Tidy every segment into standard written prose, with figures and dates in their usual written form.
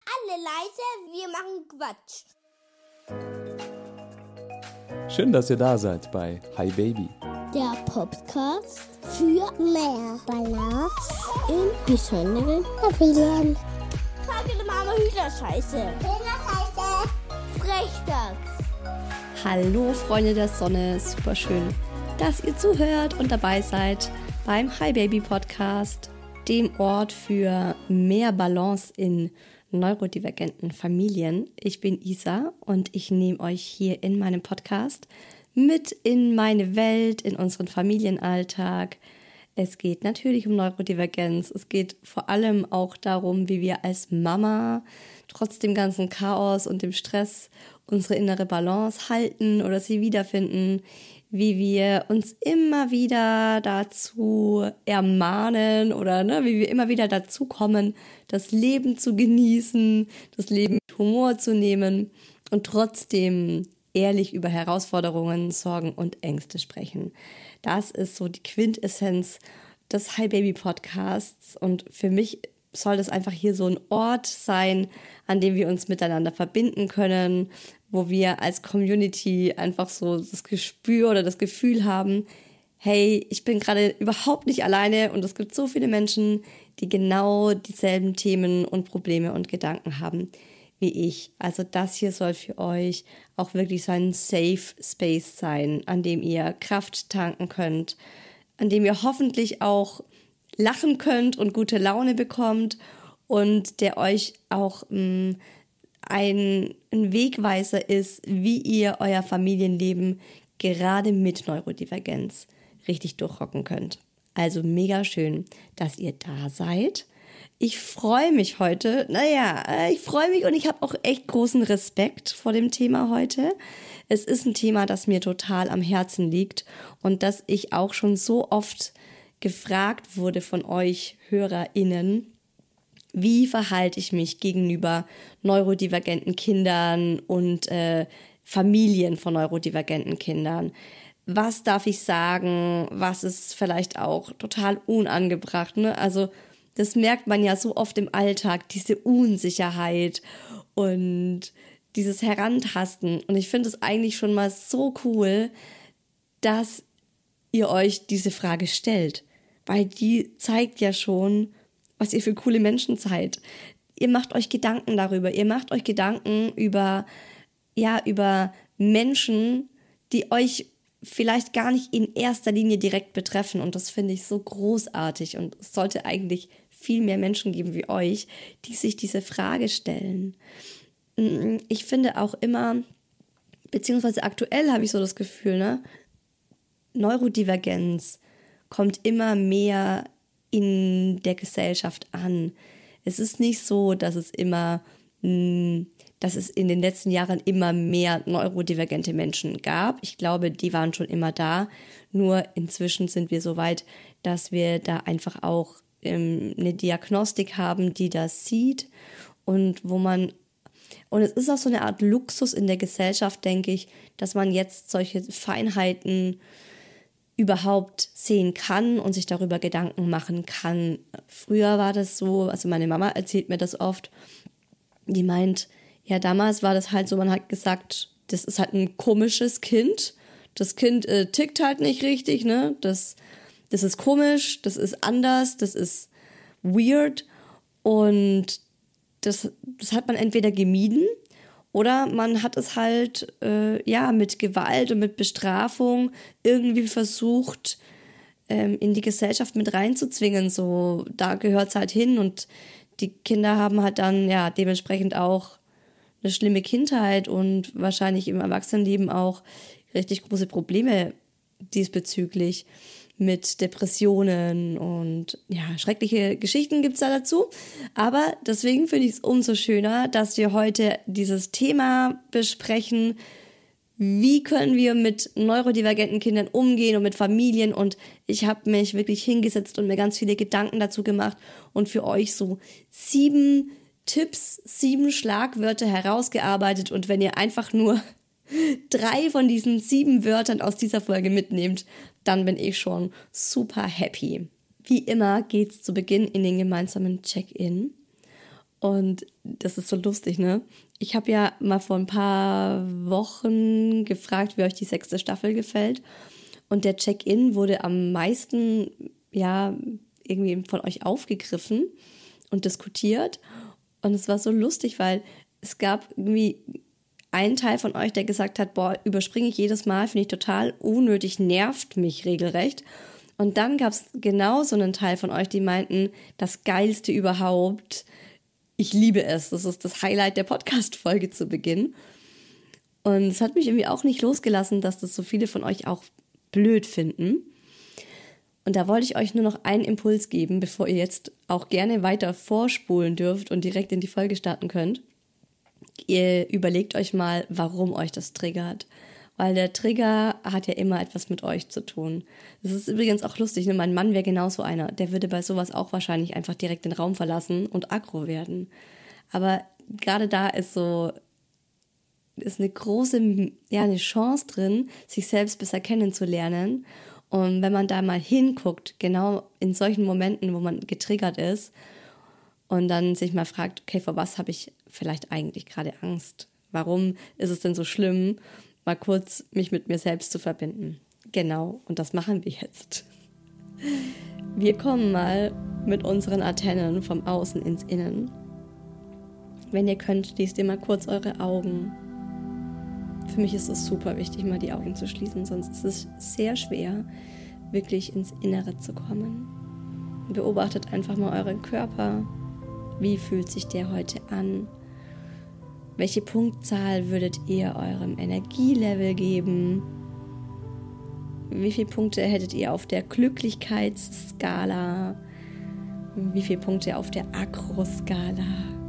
Alle leise, wir machen Quatsch. Schön, dass ihr da seid bei Hi Baby. Der Podcast für mehr Balance in besonderen Familien. Frage der Mama Hühnerscheiße. Frechdachs. Hallo Freunde der Sonne, super schön, dass ihr zuhört und dabei seid beim Hi Baby Podcast, dem Ort für mehr Balance in neurodivergenten Familien. Ich bin Isa und ich nehme euch hier in meinem Podcast mit in meine Welt, in unseren Familienalltag. Es geht natürlich um Neurodivergenz. Es geht vor allem auch darum, wie wir als Mama trotz dem ganzen Chaos und dem Stress unsere innere Balance halten oder sie wiederfinden, wie wir uns immer wieder dazu ermahnen oder wie wir immer wieder dazu kommen, das Leben zu genießen, das Leben mit Humor zu nehmen und trotzdem ehrlich über Herausforderungen, Sorgen und Ängste sprechen. Das ist so die Quintessenz des Hi Baby Podcasts und für mich soll das einfach hier so ein Ort sein, an dem wir uns miteinander verbinden können, wo wir als Community einfach so das Gespür oder das Gefühl haben, hey, ich bin gerade überhaupt nicht alleine und es gibt so viele Menschen, die genau dieselben Themen und Probleme und Gedanken haben wie ich. Also das hier soll für euch auch wirklich so ein Safe Space sein, an dem ihr Kraft tanken könnt, an dem ihr hoffentlich auch lachen könnt und gute Laune bekommt und der euch auch ein Wegweiser ist, wie ihr euer Familienleben gerade mit Neurodivergenz richtig durchrocken könnt. Also mega schön, dass ihr da seid. Ich freue mich heute, ich freue mich und ich habe auch echt großen Respekt vor dem Thema heute. Es ist ein Thema, das mir total am Herzen liegt und das ich auch schon so oft gefragt wurde von euch HörerInnen. Wie verhalte ich mich gegenüber neurodivergenten Kindern und Familien von neurodivergenten Kindern? Was darf ich sagen? Was ist vielleicht auch total unangebracht? Ne? Also das merkt man ja so oft im Alltag, diese Unsicherheit und dieses Herantasten. Und ich finde es eigentlich schon mal so cool, dass ihr euch diese Frage stellt. Weil die zeigt ja schon, was ihr für coole Menschen seid. Ihr macht euch Gedanken darüber. Ihr macht euch Gedanken über Menschen, die euch vielleicht gar nicht in erster Linie direkt betreffen. Und das finde ich so großartig. Und es sollte eigentlich viel mehr Menschen geben wie euch, die sich diese Frage stellen. Ich finde auch immer, beziehungsweise aktuell habe ich so das Gefühl, Neurodivergenz kommt immer mehr in der Gesellschaft an. Es ist nicht so, dass es in den letzten Jahren immer mehr neurodivergente Menschen gab. Ich glaube, die waren schon immer da. Nur inzwischen sind wir so weit, dass wir da einfach auch eine Diagnostik haben, die das sieht und und es ist auch so eine Art Luxus in der Gesellschaft, denke ich, dass man jetzt solche Feinheiten überhaupt sehen kann und sich darüber Gedanken machen kann. Früher war das so, also meine Mama erzählt mir das oft, die meint, ja damals war das halt so, man hat gesagt, das ist halt ein komisches Kind, das Kind tickt halt nicht richtig, ne, das ist komisch, das ist anders, das ist weird und das hat man entweder gemieden oder man hat es halt mit Gewalt und mit Bestrafung irgendwie versucht, in die Gesellschaft mit reinzuzwingen. So, da gehört es halt hin und die Kinder haben halt dann dementsprechend auch eine schlimme Kindheit und wahrscheinlich im Erwachsenenleben auch richtig große Probleme diesbezüglich mit Depressionen und schreckliche Geschichten gibt's da dazu. Aber deswegen finde ich es umso schöner, dass wir heute dieses Thema besprechen. Wie können wir mit neurodivergenten Kindern umgehen und mit Familien? Und ich habe mich wirklich hingesetzt und mir ganz viele Gedanken dazu gemacht und für euch so 7 Tipps, 7 Schlagwörter herausgearbeitet. Und wenn ihr einfach nur 3 von diesen 7 Wörtern aus dieser Folge mitnehmt, dann bin ich schon super happy. Wie immer geht's zu Beginn in den gemeinsamen Check-in. Und das ist so lustig, ne? Ich habe ja mal vor ein paar Wochen gefragt, wie euch die 6. Staffel gefällt. Und der Check-in wurde am meisten, ja, irgendwie von euch aufgegriffen und diskutiert. Und es war so lustig, weil es gab irgendwie einen Teil von euch, der gesagt hat, boah, überspringe ich jedes Mal, finde ich total unnötig, nervt mich regelrecht. Und dann gab es genau so einen Teil von euch, die meinten, das Geilste überhaupt, ich liebe es. Das ist das Highlight der Podcast-Folge zu Beginn. Und es hat mich irgendwie auch nicht losgelassen, dass das so viele von euch auch blöd finden. Und da wollte ich euch nur noch einen Impuls geben, bevor ihr jetzt auch gerne weiter vorspulen dürft und direkt in die Folge starten könnt. Ihr überlegt euch mal, warum euch das triggert. Weil der Trigger hat ja immer etwas mit euch zu tun. Das ist übrigens auch lustig, ne? Mein Mann wäre genauso einer. Der würde bei sowas auch wahrscheinlich einfach direkt den Raum verlassen und aggro werden. Aber gerade da ist eine große, ja, eine Chance drin, sich selbst besser kennenzulernen. Und wenn man da mal hinguckt, genau in solchen Momenten, wo man getriggert ist und dann sich mal fragt, okay, vor was habe ich vielleicht eigentlich gerade Angst? Warum ist es denn so schlimm? Mal kurz mich mit mir selbst zu verbinden. Genau, und das machen wir jetzt. Wir kommen mal mit unseren Antennen vom Außen ins Innen. Wenn ihr könnt, schließt ihr mal kurz eure Augen. Für mich ist es super wichtig, mal die Augen zu schließen, sonst ist es sehr schwer, wirklich ins Innere zu kommen. Beobachtet einfach mal euren Körper. Wie fühlt sich der heute an? Welche Punktzahl würdet ihr eurem Energielevel geben? Wie viele Punkte hättet ihr auf der Glücklichkeitsskala? Wie viele Punkte auf der Aggro-Skala?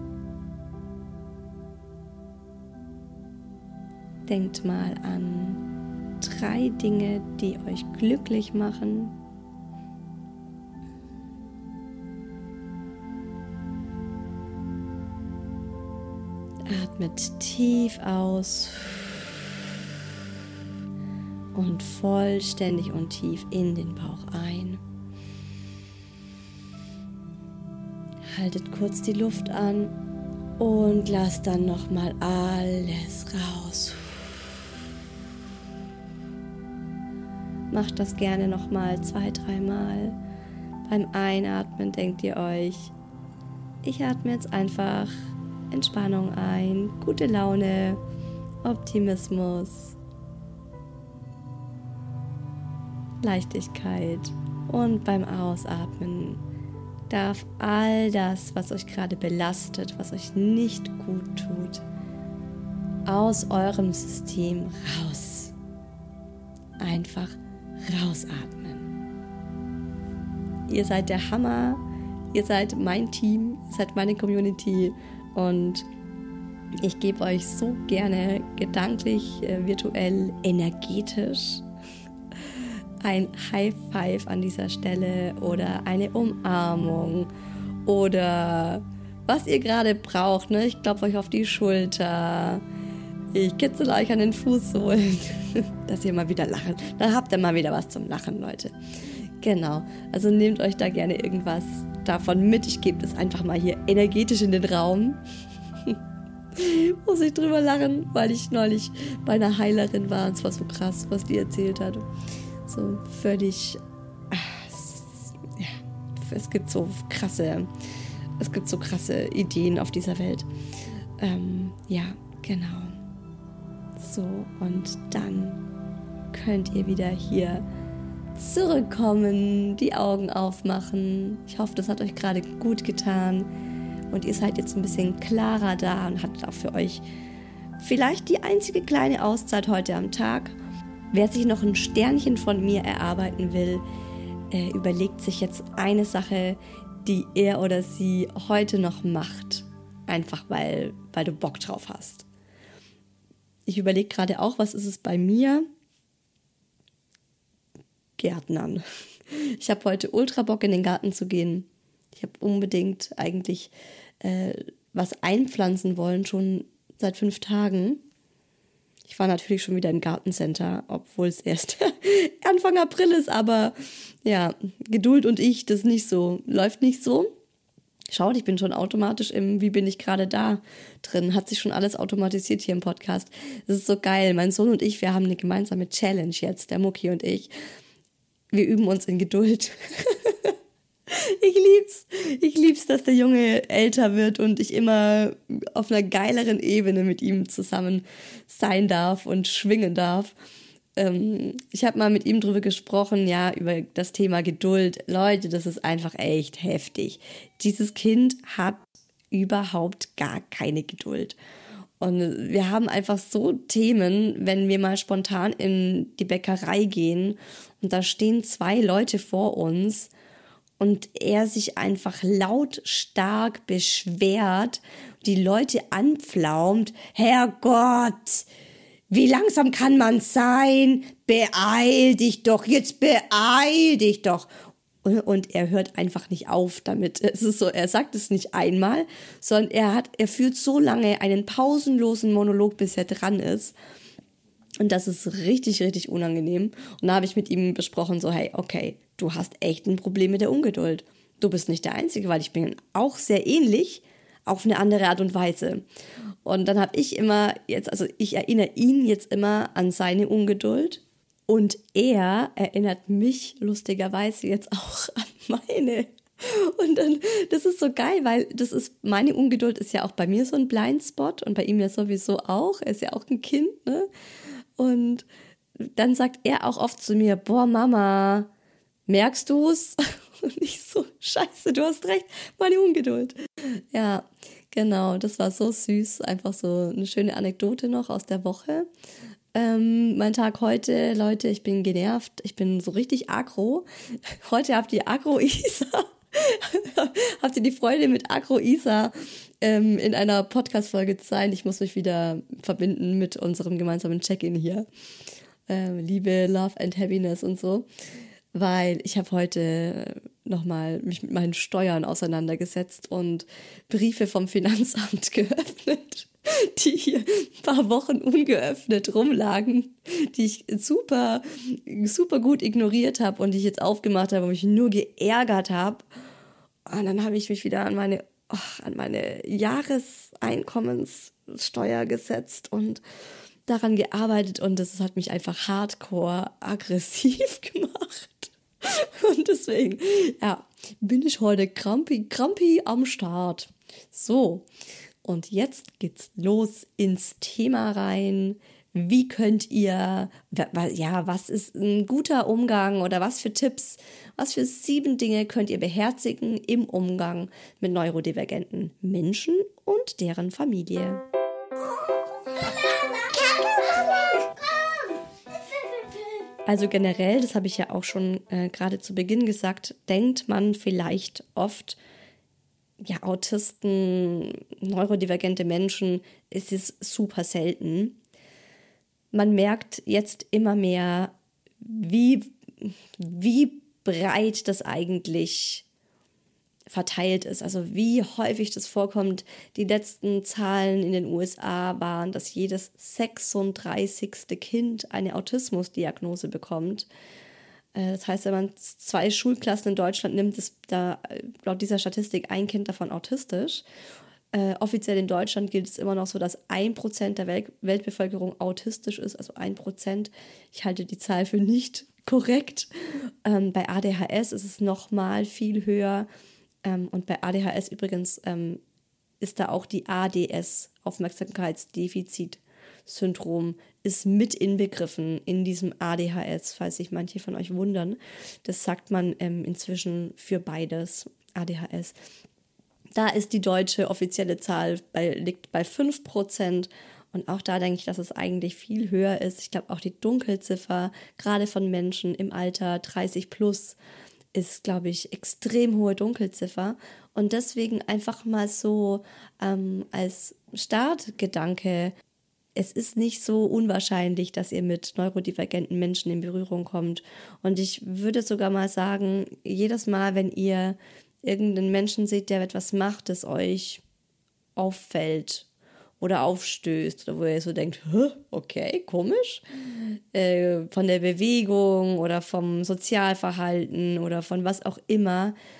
Denkt mal an 3 Dinge, die euch glücklich machen. Atmet tief aus und vollständig und tief in den Bauch ein. Haltet kurz die Luft an und lasst dann nochmal alles raus. Macht das gerne nochmal 2-3 Mal. Beim Einatmen denkt ihr euch, ich atme jetzt einfach Entspannung ein, gute Laune, Optimismus, Leichtigkeit. Und beim Ausatmen darf all das, was euch gerade belastet, was euch nicht gut tut, aus eurem System raus. Einfach rausatmen. Ihr seid der Hammer, ihr seid mein Team, ihr seid meine Community. Und ich gebe euch so gerne gedanklich, virtuell, energetisch ein High Five an dieser Stelle oder eine Umarmung oder was ihr gerade braucht. Ne? Ich klopfe euch auf die Schulter, ich kitzel euch an den Fußsohlen, dass ihr mal wieder lacht. Dann habt ihr mal wieder was zum Lachen, Leute. Genau, also nehmt euch da gerne irgendwas davon mit. Ich gebe das einfach mal hier energetisch in den Raum. Muss ich drüber lachen, weil ich neulich bei einer Heilerin war. Und es war so krass, was die erzählt hat. So völlig... Es gibt so krasse Ideen auf dieser Welt. Ja, genau. So, und dann könnt ihr wieder hier zurückkommen, die Augen aufmachen. Ich hoffe, das hat euch gerade gut getan und ihr seid jetzt ein bisschen klarer da und hattet auch für euch vielleicht die einzige kleine Auszeit heute am Tag. Wer sich noch ein Sternchen von mir erarbeiten will, überlegt sich jetzt eine Sache, die er oder sie heute noch macht. Einfach weil du Bock drauf hast. Ich überlege gerade auch, was ist es bei mir? Gärtnern. Ich habe heute ultra Bock, in den Garten zu gehen. Ich habe unbedingt eigentlich was einpflanzen wollen, schon seit 5 Tagen. Ich war natürlich schon wieder im Gartencenter, obwohl es erst Anfang April ist, aber ja, Geduld und ich, das nicht so, läuft nicht so. Schaut, ich bin schon automatisch im Wie bin ich gerade da drin. Hat sich schon alles automatisiert hier im Podcast. Das ist so geil. Mein Sohn und ich, wir haben eine gemeinsame Challenge jetzt, der Mucki und ich. Wir üben uns in Geduld. Ich lieb's, dass der Junge älter wird und ich immer auf einer geileren Ebene mit ihm zusammen sein darf und schwingen darf. Ich habe mal mit ihm drüber gesprochen, ja, über das Thema Geduld. Leute, das ist einfach echt heftig. Dieses Kind hat überhaupt gar keine Geduld. Und wir haben einfach so Themen, wenn wir mal spontan in die Bäckerei gehen und da stehen 2 Leute vor uns und er sich einfach lautstark beschwert, die Leute anpflaumt. Herrgott! Wie langsam kann man sein? Beeil dich doch, jetzt beeil dich doch. Und er hört einfach nicht auf damit. Es ist so, er sagt es nicht einmal, sondern er führt so lange einen pausenlosen Monolog, bis er dran ist. Und das ist richtig, richtig unangenehm. Und da habe ich mit ihm besprochen, so, hey, okay, du hast echt ein Problem mit der Ungeduld. Du bist nicht der Einzige, weil ich bin auch sehr ähnlich, auf eine andere Art und Weise. Und dann habe ich ich erinnere ihn jetzt immer an seine Ungeduld und er erinnert mich lustigerweise jetzt auch an meine. Und dann, das ist so geil, weil meine Ungeduld ist ja auch bei mir so ein Blindspot und bei ihm ja sowieso auch. Er ist ja auch ein Kind, ne? Und dann sagt er auch oft zu mir, boah Mama, merkst du's? Und ich so, scheiße, du hast recht, meine Ungeduld. Ja, genau, das war so süß. Einfach so eine schöne Anekdote noch aus der Woche. Mein Tag heute, Leute, ich bin genervt. Ich bin so richtig aggro. Heute habt ihr Agro-Isa. Habt ihr die Freude mit Agro-Isa in einer Podcast-Folge zu sein? Ich muss mich wieder verbinden mit unserem gemeinsamen Check-in hier. Liebe, Love and Happiness und so. Weil ich habe heute nochmal mich mit meinen Steuern auseinandergesetzt und Briefe vom Finanzamt geöffnet, die hier ein paar Wochen ungeöffnet rumlagen, die ich super, super gut ignoriert habe und die ich jetzt aufgemacht habe und mich nur geärgert habe. Und dann habe ich mich wieder an meine Jahreseinkommenssteuer gesetzt und daran gearbeitet und das hat mich einfach hardcore aggressiv gemacht. Und deswegen, ja, bin ich heute crampy am Start. So, und jetzt geht's los ins Thema rein. Wie könnt ihr, was ist ein guter Umgang oder was für Tipps, was für 7 Dinge könnt ihr beherzigen im Umgang mit neurodivergenten Menschen und deren Familie? Also generell, das habe ich ja auch schon gerade zu Beginn gesagt, denkt man vielleicht oft, ja, Autisten, neurodivergente Menschen, es ist super selten. Man merkt jetzt immer mehr, wie breit das eigentlich verteilt ist, also wie häufig das vorkommt. Die letzten Zahlen in den USA waren, dass jedes 36. Kind eine Autismusdiagnose bekommt. Das heißt, wenn man 2 Schulklassen in Deutschland nimmt, ist da laut dieser Statistik ein Kind davon autistisch. Offiziell in Deutschland gilt es immer noch so, dass 1% der Weltbevölkerung autistisch ist, also 1%. Ich halte die Zahl für nicht korrekt. Bei ADHS ist es nochmal viel höher. Und bei ADHS übrigens ist da auch die ADS, Aufmerksamkeitsdefizitsyndrom, ist mit inbegriffen in diesem ADHS, falls sich manche von euch wundern. Das sagt man inzwischen für beides, ADHS. Da ist die deutsche offizielle Zahl liegt bei 5%. Und auch da denke ich, dass es eigentlich viel höher ist. Ich glaube auch die Dunkelziffer, gerade von Menschen im Alter 30 plus, ist, glaube ich, extrem hohe Dunkelziffer. Und deswegen einfach mal so als Startgedanke, es ist nicht so unwahrscheinlich, dass ihr mit neurodivergenten Menschen in Berührung kommt. Und ich würde sogar mal sagen, jedes Mal, wenn ihr irgendeinen Menschen seht, der etwas macht, das euch auffällt oder aufstößt, oder wo ihr so denkt, okay, komisch, von der Bewegung oder vom Sozialverhalten oder von was auch immer,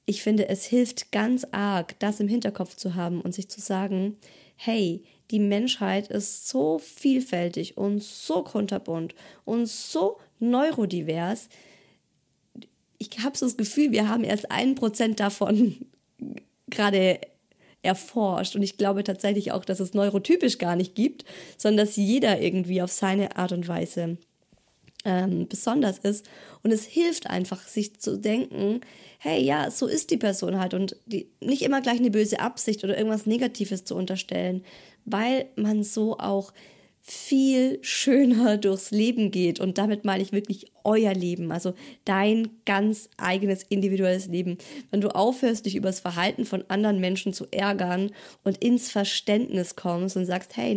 ich finde, es hilft ganz arg, das im Hinterkopf zu haben und sich zu sagen, hey, die Menschheit ist so vielfältig und so kunterbunt und so neurodivers. Ich habe so das Gefühl, wir haben erst 1% davon gerade erforscht. Und ich glaube tatsächlich auch, dass es neurotypisch gar nicht gibt, sondern dass jeder irgendwie auf seine Art und Weise besonders ist. Und es hilft einfach, sich zu denken, hey, ja, so ist die Person halt und nicht immer gleich eine böse Absicht oder irgendwas Negatives zu unterstellen, weil man so auch viel schöner durchs Leben geht. Und damit meine ich wirklich euer Leben, also dein ganz eigenes individuelles Leben. Wenn du aufhörst, dich über das Verhalten von anderen Menschen zu ärgern und ins Verständnis kommst und sagst, hey,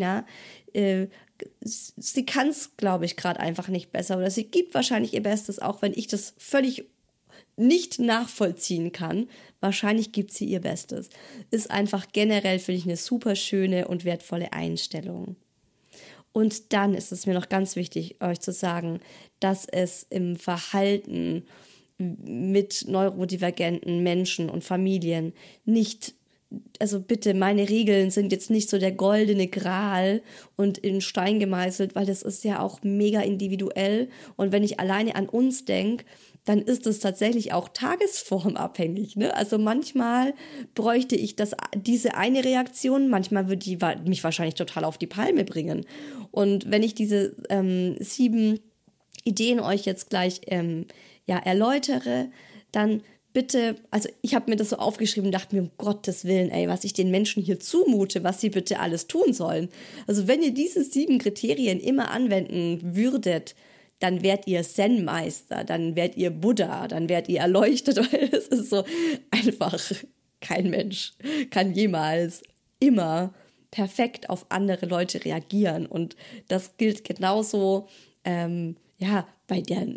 sie kann es, glaube ich, gerade einfach nicht besser oder sie gibt wahrscheinlich ihr Bestes, auch wenn ich das völlig nicht nachvollziehen kann. Wahrscheinlich gibt sie ihr Bestes. Ist einfach generell, finde ich, eine super schöne und wertvolle Einstellung. Und dann ist es mir noch ganz wichtig, euch zu sagen, dass es im Verhalten mit neurodivergenten Menschen und Familien nicht, also bitte, meine Regeln sind jetzt nicht so der goldene Gral und in Stein gemeißelt, weil das ist ja auch mega individuell. Und wenn ich alleine an uns denke, dann ist es tatsächlich auch tagesformabhängig. Ne? Also manchmal bräuchte ich diese eine Reaktion, manchmal würde die mich wahrscheinlich total auf die Palme bringen. Und wenn ich diese 7 Ideen euch jetzt gleich erläutere, dann bitte, also ich habe mir das so aufgeschrieben und dachte mir, um Gottes Willen, was ich den Menschen hier zumute, was sie bitte alles tun sollen. Also wenn ihr diese 7 Kriterien immer anwenden würdet, dann werdet ihr Zen-Meister, dann werdet ihr Buddha, dann werdet ihr erleuchtet, weil es ist so einfach, kein Mensch kann jemals immer perfekt auf andere Leute reagieren. Und das gilt genauso bei der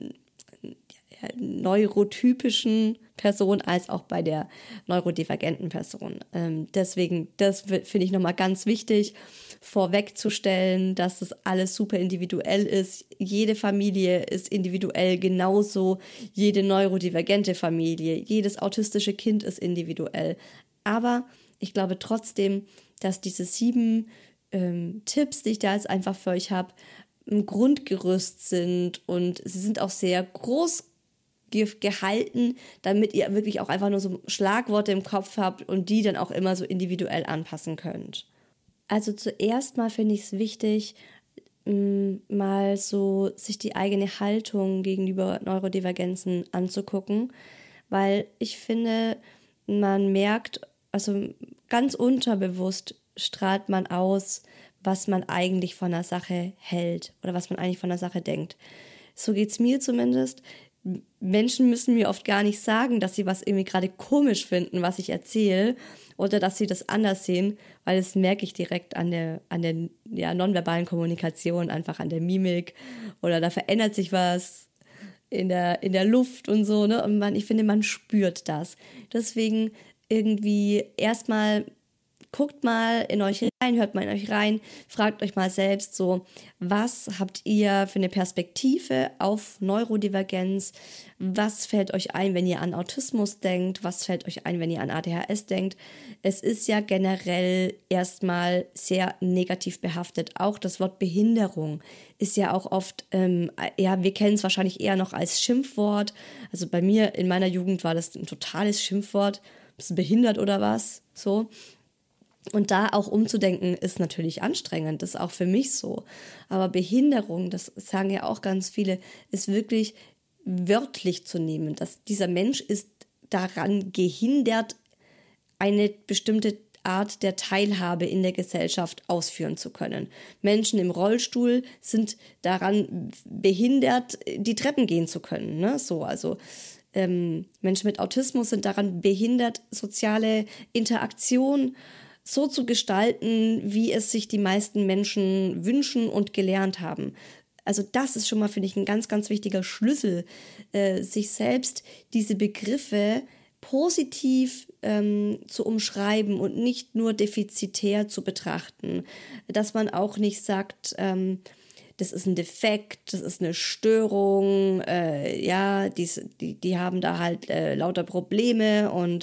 neurotypischen Person als auch bei der neurodivergenten Person. Deswegen, das finde ich nochmal ganz wichtig, vorwegzustellen, dass das alles super individuell ist. Jede Familie ist individuell, genauso jede neurodivergente Familie, jedes autistische Kind ist individuell. Aber ich glaube trotzdem, dass diese 7 Tipps, die ich da jetzt einfach für euch habe, ein Grundgerüst sind und sie sind auch sehr groß gehalten, damit ihr wirklich auch einfach nur so Schlagworte im Kopf habt und die dann auch immer so individuell anpassen könnt. Also zuerst mal finde ich es wichtig, mal so sich die eigene Haltung gegenüber Neurodivergenzen anzugucken, weil ich finde, man merkt, also ganz unterbewusst strahlt man aus, was man eigentlich von der Sache hält oder was man eigentlich von der Sache denkt. So geht es mir zumindest. Menschen müssen mir oft gar nicht sagen, dass sie was irgendwie gerade komisch finden, was ich erzähle, oder dass sie das anders sehen, weil das merke ich direkt an der nonverbalen Kommunikation, einfach an der Mimik, oder da verändert sich was in der Luft und so, ne? Und ich finde, man spürt das. Deswegen irgendwie erstmal guckt mal in euch rein, hört mal in euch rein, fragt euch mal selbst so, was habt ihr für eine Perspektive auf Neurodivergenz? Was fällt euch ein, wenn ihr an Autismus denkt? Was fällt euch ein, wenn ihr an ADHS denkt? Es ist ja generell erstmal sehr negativ behaftet. Auch das Wort Behinderung ist ja auch oft, wir kennen es wahrscheinlich eher noch als Schimpfwort. Also bei mir in meiner Jugend war das ein totales Schimpfwort. Bist du behindert oder was? So. Und da auch umzudenken, ist natürlich anstrengend, das ist auch für mich so. Aber Behinderung, das sagen ja auch ganz viele, ist wirklich wörtlich zu nehmen. Dass dieser Mensch ist daran gehindert, eine bestimmte Art der Teilhabe in der Gesellschaft ausführen zu können. Menschen im Rollstuhl sind daran behindert, die Treppen gehen zu können. Ne? So, also Menschen mit Autismus sind daran behindert, soziale Interaktion so zu gestalten, wie es sich die meisten Menschen wünschen und gelernt haben. Also das ist schon mal, finde ich, ein ganz, ganz wichtiger Schlüssel, sich selbst diese Begriffe positiv zu umschreiben und nicht nur defizitär zu betrachten. Dass man auch nicht sagt, das ist ein Defekt, das ist eine Störung, die haben da halt lauter Probleme und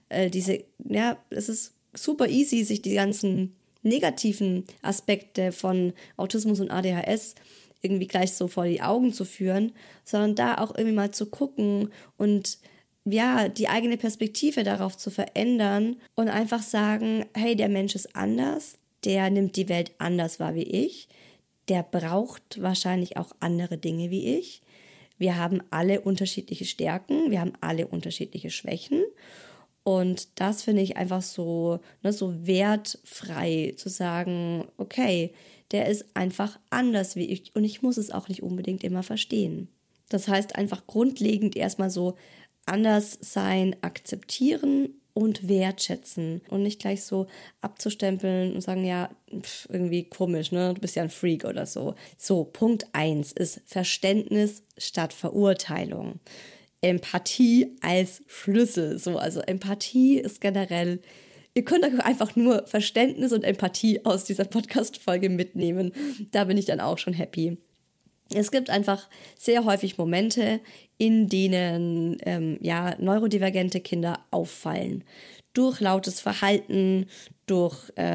es ist super easy, sich die ganzen negativen Aspekte von Autismus und ADHS irgendwie gleich so vor die Augen zu führen, sondern da auch irgendwie mal zu gucken und ja, die eigene Perspektive darauf zu verändern und einfach sagen, hey, der Mensch ist anders, der nimmt die Welt anders wahr wie ich, der braucht wahrscheinlich auch andere Dinge wie ich. Wir haben alle unterschiedliche Stärken, wir haben alle unterschiedliche Schwächen. Und das finde ich einfach so wertfrei zu sagen, okay, der ist einfach anders wie ich und ich muss es auch nicht unbedingt immer verstehen. Das heißt einfach grundlegend erstmal so anders sein, akzeptieren und wertschätzen und nicht gleich so abzustempeln und sagen, ja, irgendwie komisch, ne? Du bist ja ein Freak oder so. So, Punkt 1 ist Verständnis statt Verurteilung. Empathie als Schlüssel. So, also Empathie ist generell, ihr könnt euch einfach nur Verständnis und Empathie aus dieser Podcast-Folge mitnehmen. Da bin ich dann auch schon happy. Es gibt einfach sehr häufig Momente, in denen neurodivergente Kinder auffallen. Durch lautes Verhalten, durch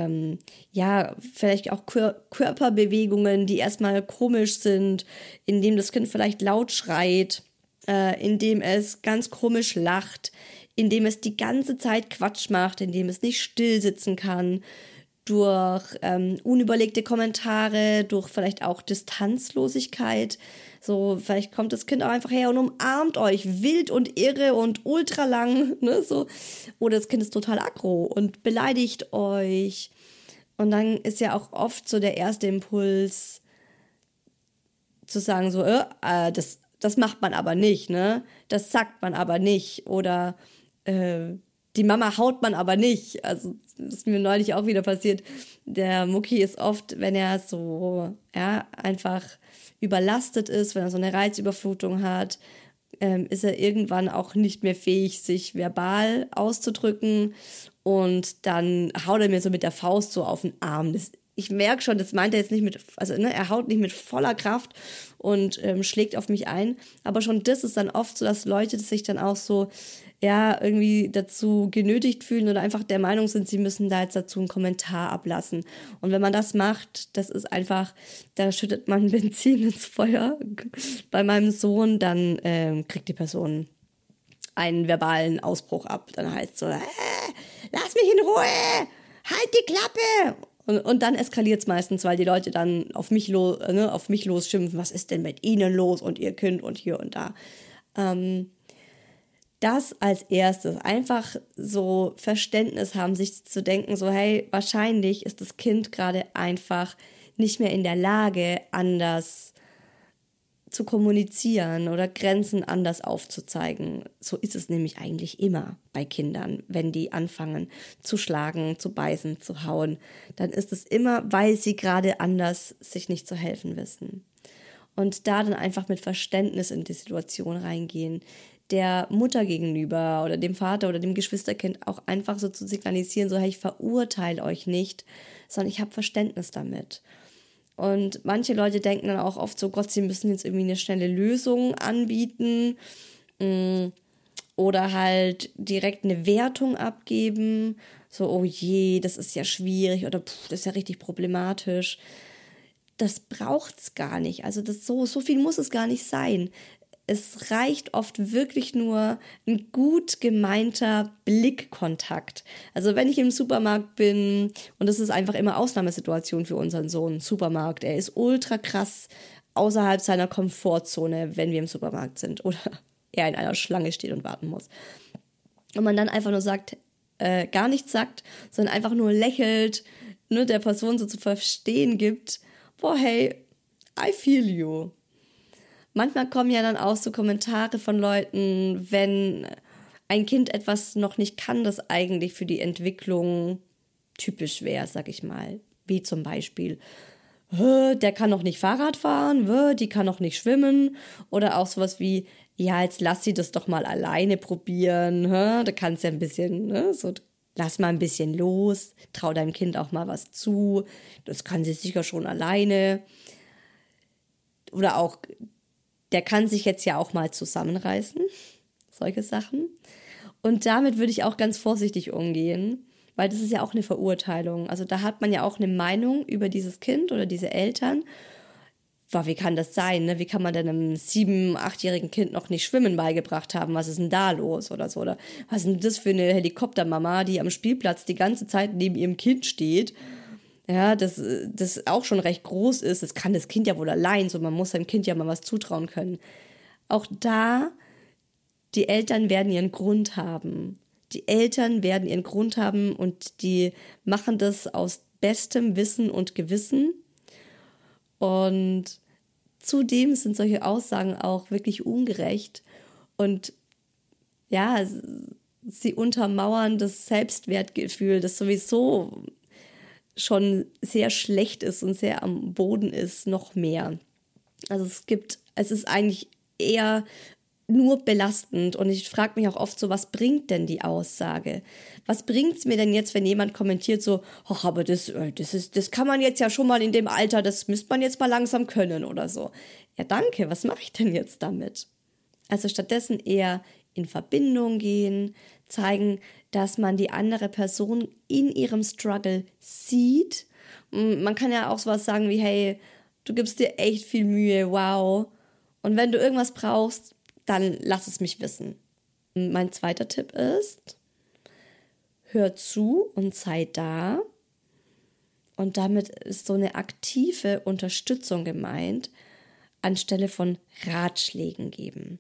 vielleicht auch Körperbewegungen, die erstmal komisch sind, indem das Kind vielleicht laut schreit, indem es ganz komisch lacht, indem es die ganze Zeit Quatsch macht, indem es nicht still sitzen kann, durch unüberlegte Kommentare, durch vielleicht auch Distanzlosigkeit. So, vielleicht kommt das Kind auch einfach her und umarmt euch wild und irre und ultra lang, ne, so. Oder das Kind ist total aggro und beleidigt euch. Und dann ist ja auch oft so der erste Impuls zu sagen so, das macht man aber nicht, ne? Das sagt man aber nicht. Oder die Mama haut man aber nicht. Also, das ist mir neulich auch wieder passiert. Der Mucki ist oft, wenn er so, einfach überlastet ist, wenn er so eine Reizüberflutung hat, ist er irgendwann auch nicht mehr fähig, sich verbal auszudrücken. Und dann haut er mir so mit der Faust so auf den Arm. Ich merke schon, das meint er jetzt nicht er haut nicht mit voller Kraft und schlägt auf mich ein. Aber schon das ist dann oft so, dass Leute sich dann auch so, irgendwie dazu genötigt fühlen oder einfach der Meinung sind, sie müssen da jetzt dazu einen Kommentar ablassen. Und wenn man das macht, das ist einfach, da schüttet man Benzin ins Feuer. Bei meinem Sohn, dann kriegt die Person einen verbalen Ausbruch ab. Dann heißt es so, lass mich in Ruhe, halt die Klappe. Und dann eskaliert es meistens, weil die Leute dann auf mich losschimpfen, was ist denn mit ihnen los und ihr Kind und hier und da. Das als erstes, einfach so Verständnis haben, sich zu denken, so hey, wahrscheinlich ist das Kind gerade einfach nicht mehr in der Lage, anders zu kommunizieren oder Grenzen anders aufzuzeigen. So ist es nämlich eigentlich immer bei Kindern, wenn die anfangen zu schlagen, zu beißen, zu hauen. Dann ist es immer, weil sie gerade anders sich nicht zu helfen wissen. Und da dann einfach mit Verständnis in die Situation reingehen, der Mutter gegenüber oder dem Vater oder dem Geschwisterkind auch einfach so zu signalisieren, so hey, ich verurteile euch nicht, sondern ich habe Verständnis damit. Und manche Leute denken dann auch oft so, Gott, sie müssen jetzt irgendwie eine schnelle Lösung anbieten oder halt direkt eine Wertung abgeben, so oh je, das ist ja schwierig oder das ist ja richtig problematisch. Das braucht's gar nicht, also so viel muss es gar nicht sein. Es reicht oft wirklich nur ein gut gemeinter Blickkontakt. Also wenn ich im Supermarkt bin, und das ist einfach immer Ausnahmesituation für unseren Sohn, Supermarkt, er ist ultra krass außerhalb seiner Komfortzone, wenn wir im Supermarkt sind oder er in einer Schlange steht und warten muss. Und man dann einfach nur sagt, gar nichts sagt, sondern einfach nur lächelt, ne, der Person so zu verstehen gibt, boah, hey, I feel you. Manchmal kommen ja dann auch so Kommentare von Leuten, wenn ein Kind etwas noch nicht kann, das eigentlich für die Entwicklung typisch wäre, sag ich mal. Wie zum Beispiel, der kann noch nicht Fahrrad fahren, die kann noch nicht schwimmen. Oder auch sowas wie, ja, jetzt lass sie das doch mal alleine probieren. Da kannst du ja ein bisschen, so lass mal ein bisschen los, trau deinem Kind auch mal was zu. Das kann sie sicher schon alleine. oder auch, der kann sich jetzt ja auch mal zusammenreißen, solche Sachen. Und damit würde ich auch ganz vorsichtig umgehen, weil das ist ja auch eine Verurteilung. Also da hat man ja auch eine Meinung über dieses Kind oder diese Eltern. Boah, wie kann das sein, ne? Wie kann man denn einem 7-, 8-jährigen Kind noch nicht Schwimmen beigebracht haben? Was ist denn da los oder so? Oder was ist denn das für eine Helikoptermama, die am Spielplatz die ganze Zeit neben ihrem Kind steht? Ja, das auch schon recht groß ist. Das kann das Kind ja wohl allein. So, man muss seinem Kind ja mal was zutrauen können. Auch da, die Eltern werden ihren Grund haben. Die Eltern werden ihren Grund haben und die machen das aus bestem Wissen und Gewissen. Und zudem sind solche Aussagen auch wirklich ungerecht. Und ja, sie untermauern das Selbstwertgefühl, das sowieso schon sehr schlecht ist und sehr am Boden ist, noch mehr. Also es ist eigentlich eher nur belastend und ich frage mich auch oft so, was bringt denn die Aussage? Was bringt es mir denn jetzt, wenn jemand kommentiert so, ach, aber das kann man jetzt ja schon mal in dem Alter, das müsste man jetzt mal langsam können oder so. Ja, danke, was mache ich denn jetzt damit? Also stattdessen eher in Verbindung gehen, zeigen, dass man die andere Person in ihrem Struggle sieht. Man kann ja auch sowas sagen wie, hey, du gibst dir echt viel Mühe, wow. Und wenn du irgendwas brauchst, dann lass es mich wissen. Mein zweiter Tipp ist, hör zu und sei da. Und damit ist so eine aktive Unterstützung gemeint, anstelle von Ratschlägen geben.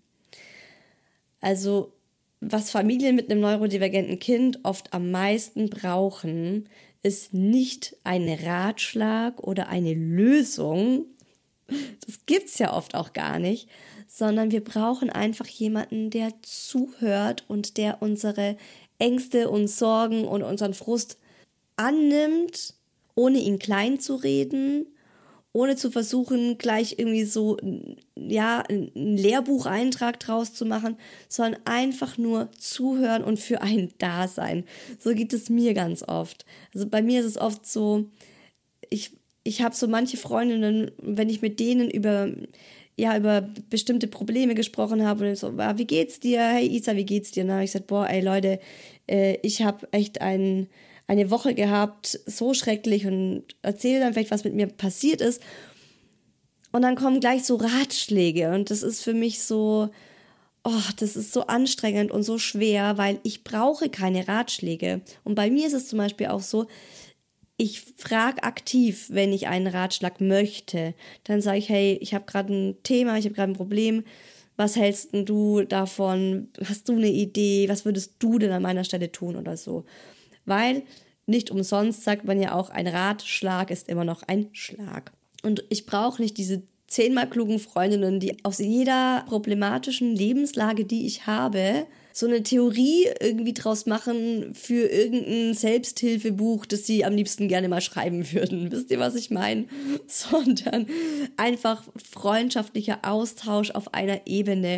Also, was Familien mit einem neurodivergenten Kind oft am meisten brauchen, ist nicht ein Ratschlag oder eine Lösung. Das gibt's ja oft auch gar nicht, sondern wir brauchen einfach jemanden, der zuhört und der unsere Ängste und Sorgen und unseren Frust annimmt, ohne ihn klein zu reden, ohne zu versuchen, gleich irgendwie so, ja, einen Lehrbucheintrag draus zu machen, sondern einfach nur zuhören und für einen da sein. So geht es mir ganz oft. Also bei mir ist es oft so, ich habe so manche Freundinnen, wenn ich mit denen über bestimmte Probleme gesprochen habe und so, wie geht's dir? Hey Isa, wie geht's dir? Und dann habe ich gesagt, boah, ey Leute, ich habe echt eine Woche gehabt, so schrecklich und erzähle dann vielleicht, was mit mir passiert ist. Und dann kommen gleich so Ratschläge und das ist für mich so, das ist so anstrengend und so schwer, weil ich brauche keine Ratschläge. Und bei mir ist es zum Beispiel auch so, ich frage aktiv, wenn ich einen Ratschlag möchte. Dann sage ich, hey, ich habe gerade ein Thema, ich habe gerade ein Problem. Was hältst denn du davon? Hast du eine Idee? Was würdest du denn an meiner Stelle tun oder so? Weil nicht umsonst sagt man ja auch, ein Ratschlag ist immer noch ein Schlag. Und ich brauche nicht diese 10-mal klugen Freundinnen, die aus jeder problematischen Lebenslage, die ich habe, so eine Theorie irgendwie draus machen für irgendein Selbsthilfebuch, das sie am liebsten gerne mal schreiben würden. Wisst ihr, was ich meine? Sondern einfach freundschaftlicher Austausch auf einer Ebene.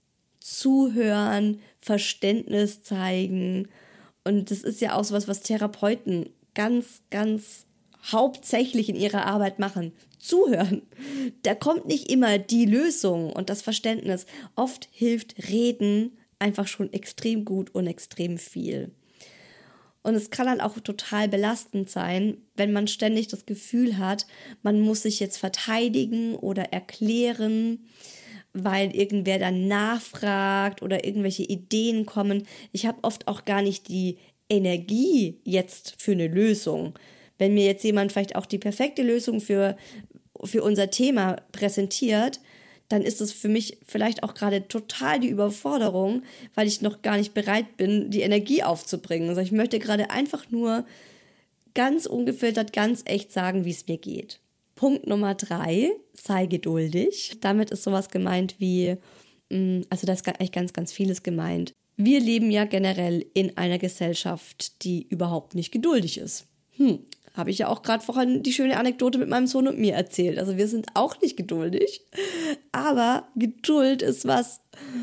Zuhören, Verständnis zeigen. Und das ist ja auch sowas, was Therapeuten ganz, ganz hauptsächlich in ihrer Arbeit machen. Zuhören. Da kommt nicht immer die Lösung und das Verständnis. Oft hilft Reden einfach schon extrem gut und extrem viel. Und es kann halt auch total belastend sein, wenn man ständig das Gefühl hat, man muss sich jetzt verteidigen oder erklären, weil irgendwer dann nachfragt oder irgendwelche Ideen kommen. Ich habe oft auch gar nicht die Energie jetzt für eine Lösung. Wenn mir jetzt jemand vielleicht auch die perfekte Lösung für unser Thema präsentiert, dann ist es für mich vielleicht auch gerade total die Überforderung, weil ich noch gar nicht bereit bin, die Energie aufzubringen. Also ich möchte gerade einfach nur ganz ungefiltert, ganz echt sagen, wie es mir geht. Punkt Nummer 3, sei geduldig. Damit ist sowas gemeint wie, also da ist eigentlich ganz, ganz vieles gemeint. Wir leben ja generell in einer Gesellschaft, die überhaupt nicht geduldig ist. Habe ich ja auch gerade vorhin die schöne Anekdote mit meinem Sohn und mir erzählt. Also wir sind auch nicht geduldig, aber Geduld ist was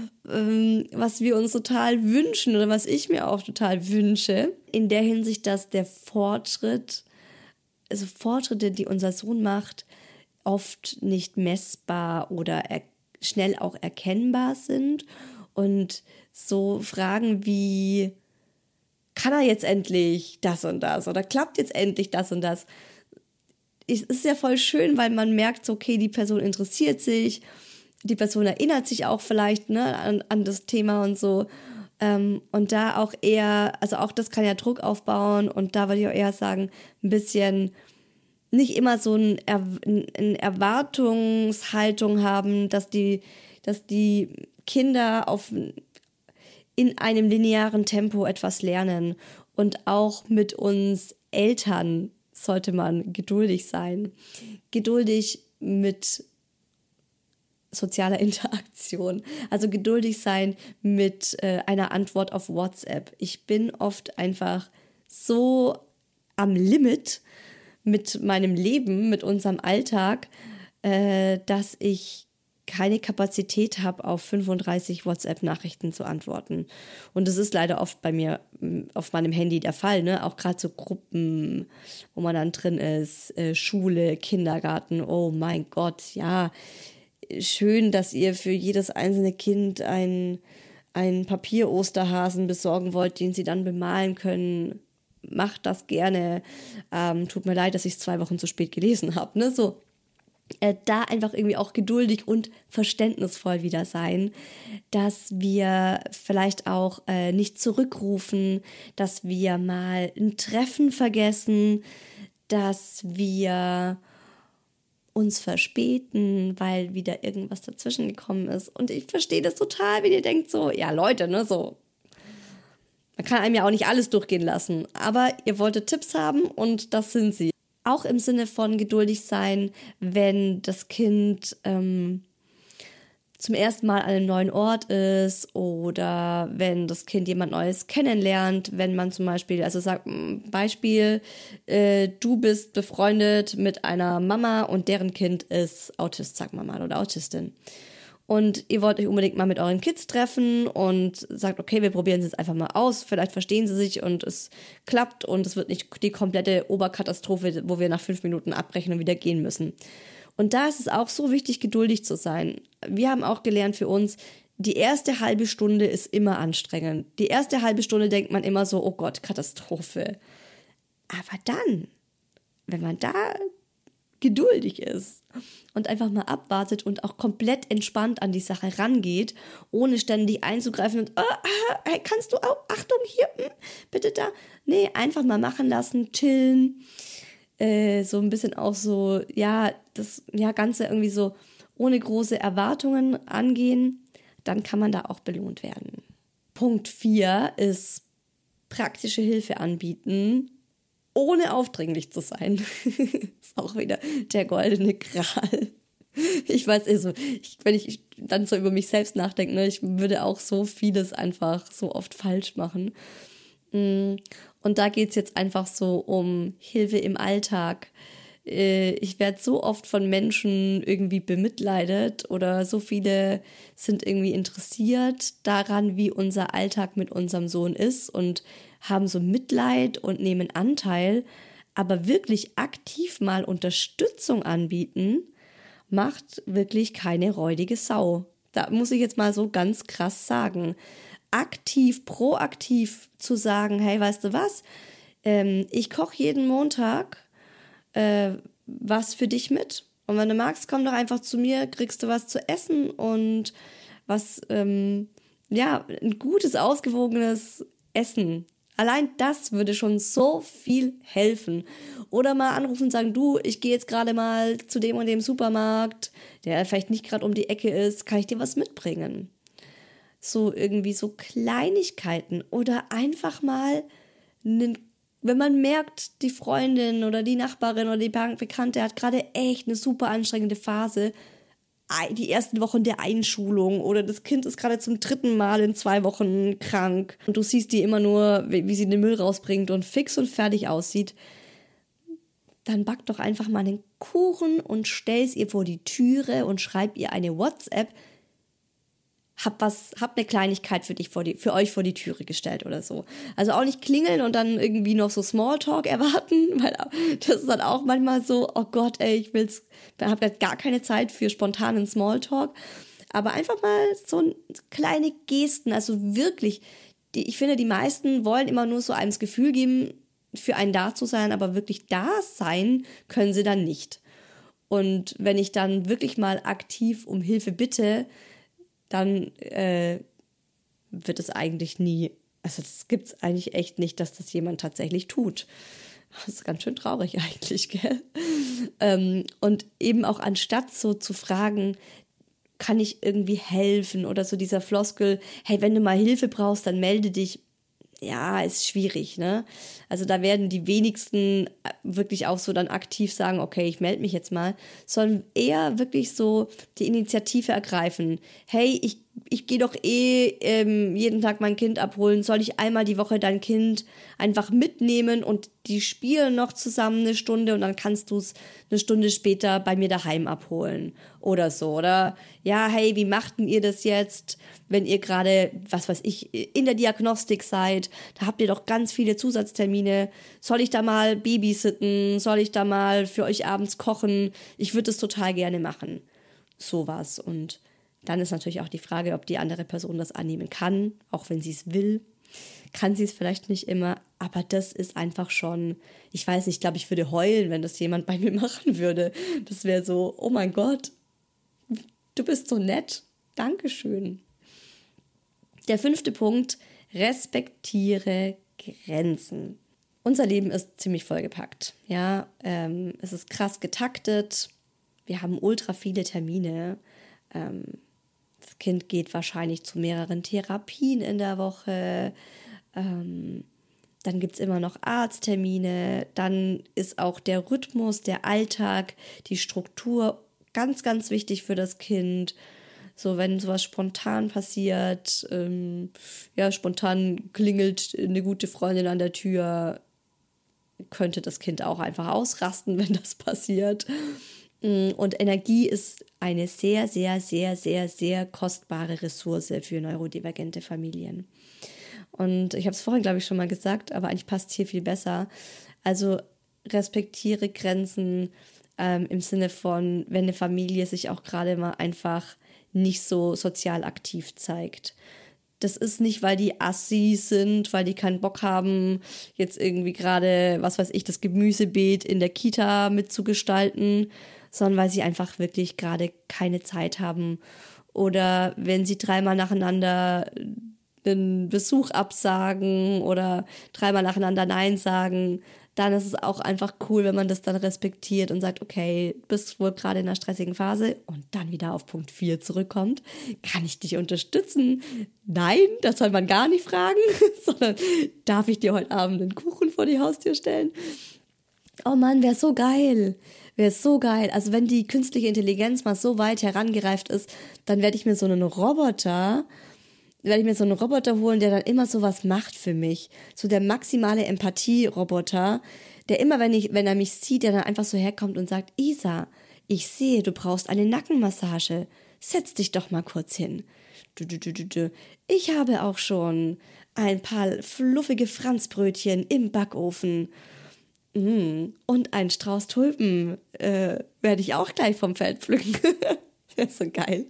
wir uns total wünschen oder was ich mir auch total wünsche. In der Hinsicht, dass der Fortschritte, die unser Sohn macht, oft nicht messbar oder schnell auch erkennbar sind. Und so Fragen wie, kann er jetzt endlich das und das oder klappt jetzt endlich das und das? Es ist ja voll schön, weil man merkt, so, okay, die Person interessiert sich, die Person erinnert sich auch vielleicht, ne, an das Thema und so. Und da auch eher, also auch das kann ja Druck aufbauen und da würde ich auch eher sagen, ein bisschen nicht immer so eine Erwartungshaltung haben, dass die Kinder in einem linearen Tempo etwas lernen. Und auch mit uns Eltern sollte man geduldig sein. Geduldig mit sozialer Interaktion. Also geduldig sein mit einer Antwort auf WhatsApp. Ich bin oft einfach so am Limit mit meinem Leben, mit unserem Alltag, dass ich keine Kapazität habe, auf 35 WhatsApp-Nachrichten zu antworten. Und das ist leider oft bei mir auf meinem Handy der Fall, ne? Auch gerade so Gruppen, wo man dann drin ist, Schule, Kindergarten, oh mein Gott, ja, schön, dass ihr für jedes einzelne Kind einen Papier-Osterhasen besorgen wollt, den sie dann bemalen können. Macht das gerne. Tut mir leid, dass ich es 2 Wochen zu spät gelesen habe. Ne? So, da einfach irgendwie auch geduldig und verständnisvoll wieder sein, dass wir vielleicht auch nicht zurückrufen, dass wir mal ein Treffen vergessen, dass wir uns verspäten, weil wieder irgendwas dazwischen gekommen ist. Und ich verstehe das total, wenn ihr denkt so, ja Leute, ne, so, man kann einem ja auch nicht alles durchgehen lassen, aber ihr wolltet Tipps haben und das sind sie. Auch im Sinne von geduldig sein, wenn das Kind zum ersten Mal an einem neuen Ort ist oder wenn das Kind jemand Neues kennenlernt, wenn man zum Beispiel, also sagt, Beispiel, du bist befreundet mit einer Mama und deren Kind ist Autist, sag mal, oder Autistin. Und ihr wollt euch unbedingt mal mit euren Kids treffen und sagt, okay, wir probieren es jetzt einfach mal aus. Vielleicht verstehen sie sich und es klappt und es wird nicht die komplette Oberkatastrophe, wo wir nach 5 Minuten abbrechen und wieder gehen müssen. Und da ist es auch so wichtig, geduldig zu sein. Wir haben auch gelernt für uns, die erste halbe Stunde ist immer anstrengend. Die erste halbe Stunde denkt man immer so, oh Gott, Katastrophe. Aber dann, wenn man da geduldig ist und einfach mal abwartet und auch komplett entspannt an die Sache rangeht, ohne ständig einzugreifen und hey, kannst du auch, Achtung, hier, bitte da. Nee, einfach mal machen lassen, chillen, so ein bisschen auch so, ja, das Ganze irgendwie so ohne große Erwartungen angehen, dann kann man da auch belohnt werden. Punkt 4 ist praktische Hilfe anbieten, ohne aufdringlich zu sein. Ist auch wieder der goldene Gral. Ich weiß, also, wenn ich dann so über mich selbst nachdenke, ne, ich würde auch so vieles einfach so oft falsch machen. Und da geht es jetzt einfach so um Hilfe im Alltag. Ich werde so oft von Menschen irgendwie bemitleidet oder so viele sind irgendwie interessiert daran, wie unser Alltag mit unserem Sohn ist und haben so Mitleid und nehmen Anteil, aber wirklich aktiv mal Unterstützung anbieten, macht wirklich keine räudige Sau. Da muss ich jetzt mal so ganz krass sagen. Aktiv, proaktiv zu sagen, hey, weißt du was, ich koche jeden Montag was für dich mit und wenn du magst, komm doch einfach zu mir, kriegst du was zu essen und was, ein gutes, ausgewogenes Essen. Allein das würde schon so viel helfen. Oder mal anrufen und sagen, du, ich gehe jetzt gerade mal zu dem und dem Supermarkt, der vielleicht nicht gerade um die Ecke ist, kann ich dir was mitbringen? So irgendwie so Kleinigkeiten oder einfach mal, wenn man merkt, die Freundin oder die Nachbarin oder die Bekannte hat gerade echt eine super anstrengende Phase, die ersten Wochen der Einschulung oder das Kind ist gerade zum 3. Mal in 2 Wochen krank und du siehst die immer nur, wie sie den Müll rausbringt und fix und fertig aussieht, dann back doch einfach mal einen Kuchen und stell's ihr vor die Türe und schreib ihr eine WhatsApp. hab eine Kleinigkeit für euch vor die Türe gestellt oder so. Also auch nicht klingeln und dann irgendwie noch so Smalltalk erwarten, weil das ist dann auch manchmal so, oh Gott, ey, ich habe halt gar keine Zeit für spontanen Smalltalk. Aber einfach mal so kleine Gesten, also wirklich, ich finde, die meisten wollen immer nur so einem das Gefühl geben, für einen da zu sein, aber wirklich da sein können sie dann nicht. Und wenn ich dann wirklich mal aktiv um Hilfe bitte, dann wird es eigentlich nie, also das gibt es eigentlich echt nicht, dass das jemand tatsächlich tut. Das ist ganz schön traurig eigentlich, gell? Und eben auch anstatt so zu fragen, kann ich irgendwie helfen oder so dieser Floskel, hey, wenn du mal Hilfe brauchst, dann melde dich. Ja, ist schwierig, ne? Also da werden die wenigsten wirklich auch so dann aktiv sagen, okay, ich melde mich jetzt mal, sondern eher wirklich so die Initiative ergreifen. Hey, ich gehe doch jeden Tag mein Kind abholen, soll ich einmal die Woche dein Kind einfach mitnehmen und die spielen noch zusammen eine Stunde und dann kannst du es eine Stunde später bei mir daheim abholen oder so. Oder ja, hey, wie macht denn ihr das jetzt, wenn ihr gerade, was weiß ich, in der Diagnostik seid? Da habt ihr doch ganz viele Zusatztermine. Soll ich da mal babysitten? Soll ich da mal für euch abends kochen? Ich würde es total gerne machen. Sowas. Und dann ist natürlich auch die Frage, ob die andere Person das annehmen kann, auch wenn sie es will. Kann sie es vielleicht nicht immer, aber das ist einfach schon, ich weiß nicht, ich glaube, ich würde heulen, wenn das jemand bei mir machen würde. Das wäre so, oh mein Gott, du bist so nett, Dankeschön. Der 5. Punkt, respektiere Grenzen. Unser Leben ist ziemlich vollgepackt, ja, es ist krass getaktet, wir haben ultra viele Termine, das Kind geht wahrscheinlich zu mehreren Therapien in der Woche, dann gibt es immer noch Arzttermine, dann ist auch der Rhythmus, der Alltag, die Struktur ganz, ganz wichtig für das Kind. So, wenn sowas spontan passiert, spontan klingelt eine gute Freundin an der Tür, könnte das Kind auch einfach ausrasten, wenn das passiert. Und Energie ist eine sehr, sehr, sehr, sehr, sehr kostbare Ressource für neurodivergente Familien. Und ich habe es vorhin, glaube ich, schon mal gesagt, aber eigentlich passt es hier viel besser. Also respektiere Grenzen im Sinne von, wenn eine Familie sich auch gerade mal einfach nicht so sozial aktiv zeigt. Das ist nicht, weil die Assis sind, weil die keinen Bock haben, jetzt irgendwie gerade, was weiß ich, das Gemüsebeet in der Kita mitzugestalten, sondern weil sie einfach wirklich gerade keine Zeit haben. Oder wenn sie 3-mal nacheinander einen Besuch absagen oder 3-mal nacheinander Nein sagen, dann ist es auch einfach cool, wenn man das dann respektiert und sagt, okay, du bist wohl gerade in einer stressigen Phase und dann wieder auf Punkt 4 zurückkommt. Kann ich dich unterstützen? Nein, das soll man gar nicht fragen, sondern darf ich dir heute Abend einen Kuchen vor die Haustür stellen? Oh Mann, wäre so geil. Wäre so geil. Also wenn die künstliche Intelligenz mal so weit herangereift ist, dann werde ich mir so einen Roboter holen, der dann immer sowas macht für mich. So der maximale Empathie-Roboter, der immer, wenn er mich sieht, der dann einfach so herkommt und sagt, Isa, ich sehe, du brauchst eine Nackenmassage. Setz dich doch mal kurz hin. Ich habe auch schon ein paar fluffige Franzbrötchen im Backofen. Und einen Strauß Tulpen werde ich auch gleich vom Feld pflücken. Das ist so geil.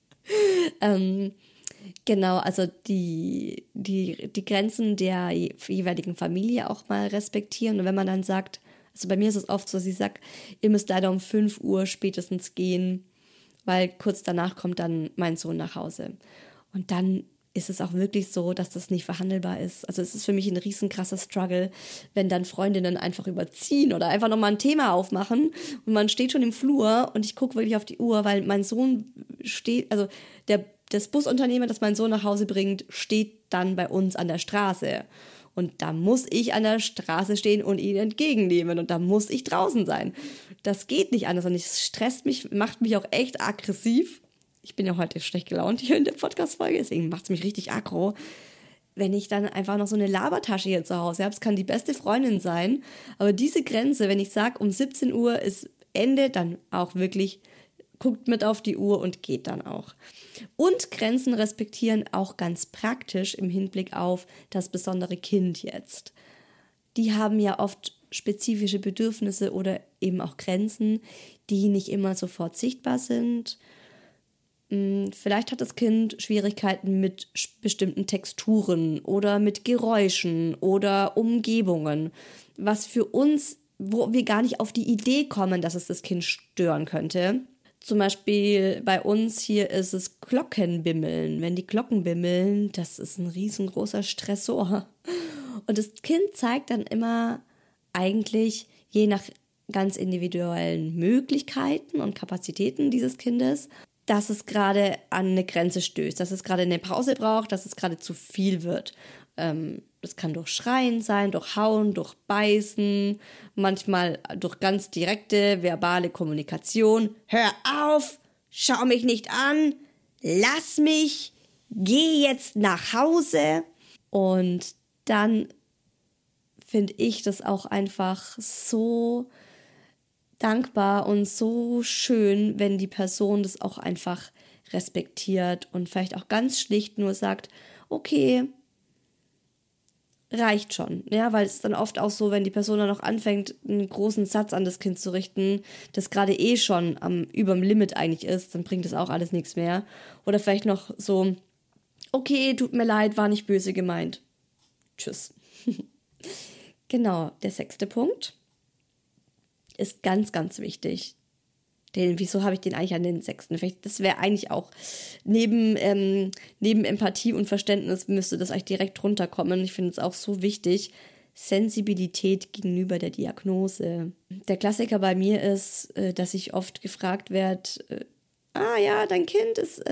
Genau, also die Grenzen der jeweiligen Familie auch mal respektieren. Und wenn man dann sagt, also bei mir ist es oft so, dass ich sage, ihr müsst leider um 5 Uhr spätestens gehen, weil kurz danach kommt dann mein Sohn nach Hause. Und dann ist es auch wirklich so, dass das nicht verhandelbar ist. Also es ist für mich ein riesenkrasser Struggle, wenn dann Freundinnen einfach überziehen oder einfach nochmal ein Thema aufmachen und man steht schon im Flur und ich gucke wirklich auf die Uhr, weil mein Sohn steht, also das Busunternehmen, das mein Sohn nach Hause bringt, steht dann bei uns an der Straße. Und da muss ich an der Straße stehen und ihn entgegennehmen und da muss ich draußen sein. Das geht nicht anders und es stresst mich, macht mich auch echt aggressiv. Ich bin ja heute schlecht gelaunt hier in der Podcast-Folge, deswegen macht es mich richtig aggro, wenn ich dann einfach noch so eine Labertasche hier zu Hause habe. Es kann die beste Freundin sein, aber diese Grenze, wenn ich sage, um 17 Uhr ist Ende, dann auch wirklich guckt mit auf die Uhr und geht dann auch. Und Grenzen respektieren auch ganz praktisch im Hinblick auf das besondere Kind jetzt. Die haben ja oft spezifische Bedürfnisse oder eben auch Grenzen, die nicht immer sofort sichtbar sind. Vielleicht hat das Kind Schwierigkeiten mit bestimmten Texturen oder mit Geräuschen oder Umgebungen, was für uns, wo wir gar nicht auf die Idee kommen, dass es das Kind stören könnte. Zum Beispiel bei uns hier ist es Glockenbimmeln. Wenn die Glocken bimmeln, das ist ein riesengroßer Stressor. Und das Kind zeigt dann immer eigentlich, je nach ganz individuellen Möglichkeiten und Kapazitäten dieses Kindes, dass es gerade an eine Grenze stößt, dass es gerade eine Pause braucht, dass es gerade zu viel wird. Das kann durch Schreien sein, durch Hauen, durch Beißen, manchmal durch ganz direkte verbale Kommunikation. Hör auf, schau mich nicht an, lass mich, geh jetzt nach Hause. Und dann finde ich das auch einfach so dankbar und so schön, wenn die Person das auch einfach respektiert und vielleicht auch ganz schlicht nur sagt, okay, reicht schon. Ja, weil es ist dann oft auch so, wenn die Person dann noch anfängt, einen großen Satz an das Kind zu richten, das gerade schon überm Limit eigentlich ist, dann bringt das auch alles nichts mehr. Oder vielleicht noch so, okay, tut mir leid, war nicht böse gemeint. Tschüss. Genau, der 6. Punkt ist ganz, ganz wichtig. Wieso habe ich den eigentlich an den 6.? Vielleicht, das wäre eigentlich auch neben Empathie und Verständnis müsste das eigentlich direkt runterkommen. Ich finde es auch so wichtig. Sensibilität gegenüber der Diagnose. Der Klassiker bei mir ist, dass ich oft gefragt werde, ja, dein Kind ist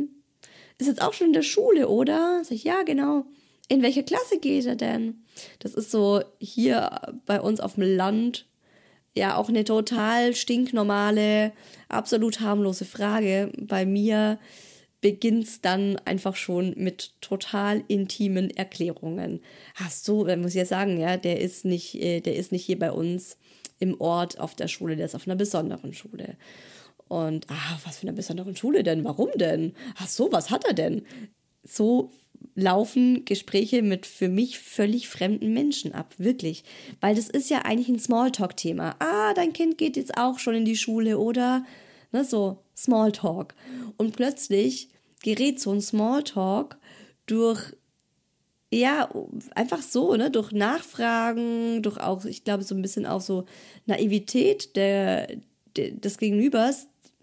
jetzt auch schon in der Schule, oder? Sag ich, ja, genau. In welche Klasse geht er denn? Das ist so hier bei uns auf dem Land ja auch eine total stinknormale, absolut harmlose Frage. Bei mir beginnt es dann einfach schon mit total intimen Erklärungen. Ach so, dann muss ich ja sagen, ja, der ist nicht hier bei uns im Ort auf der Schule, der ist auf einer besonderen Schule. Und, was für eine besondere Schule denn? Warum denn? Ach so, was hat er denn? So laufen Gespräche mit für mich völlig fremden Menschen ab, wirklich. Weil das ist ja eigentlich ein Smalltalk-Thema. Dein Kind geht jetzt auch schon in die Schule, oder? Ne, so Smalltalk. Und plötzlich gerät so ein Smalltalk durch, ja, einfach so, ne, durch Nachfragen, durch auch, ich glaube, so ein bisschen auch so Naivität des Gegenübers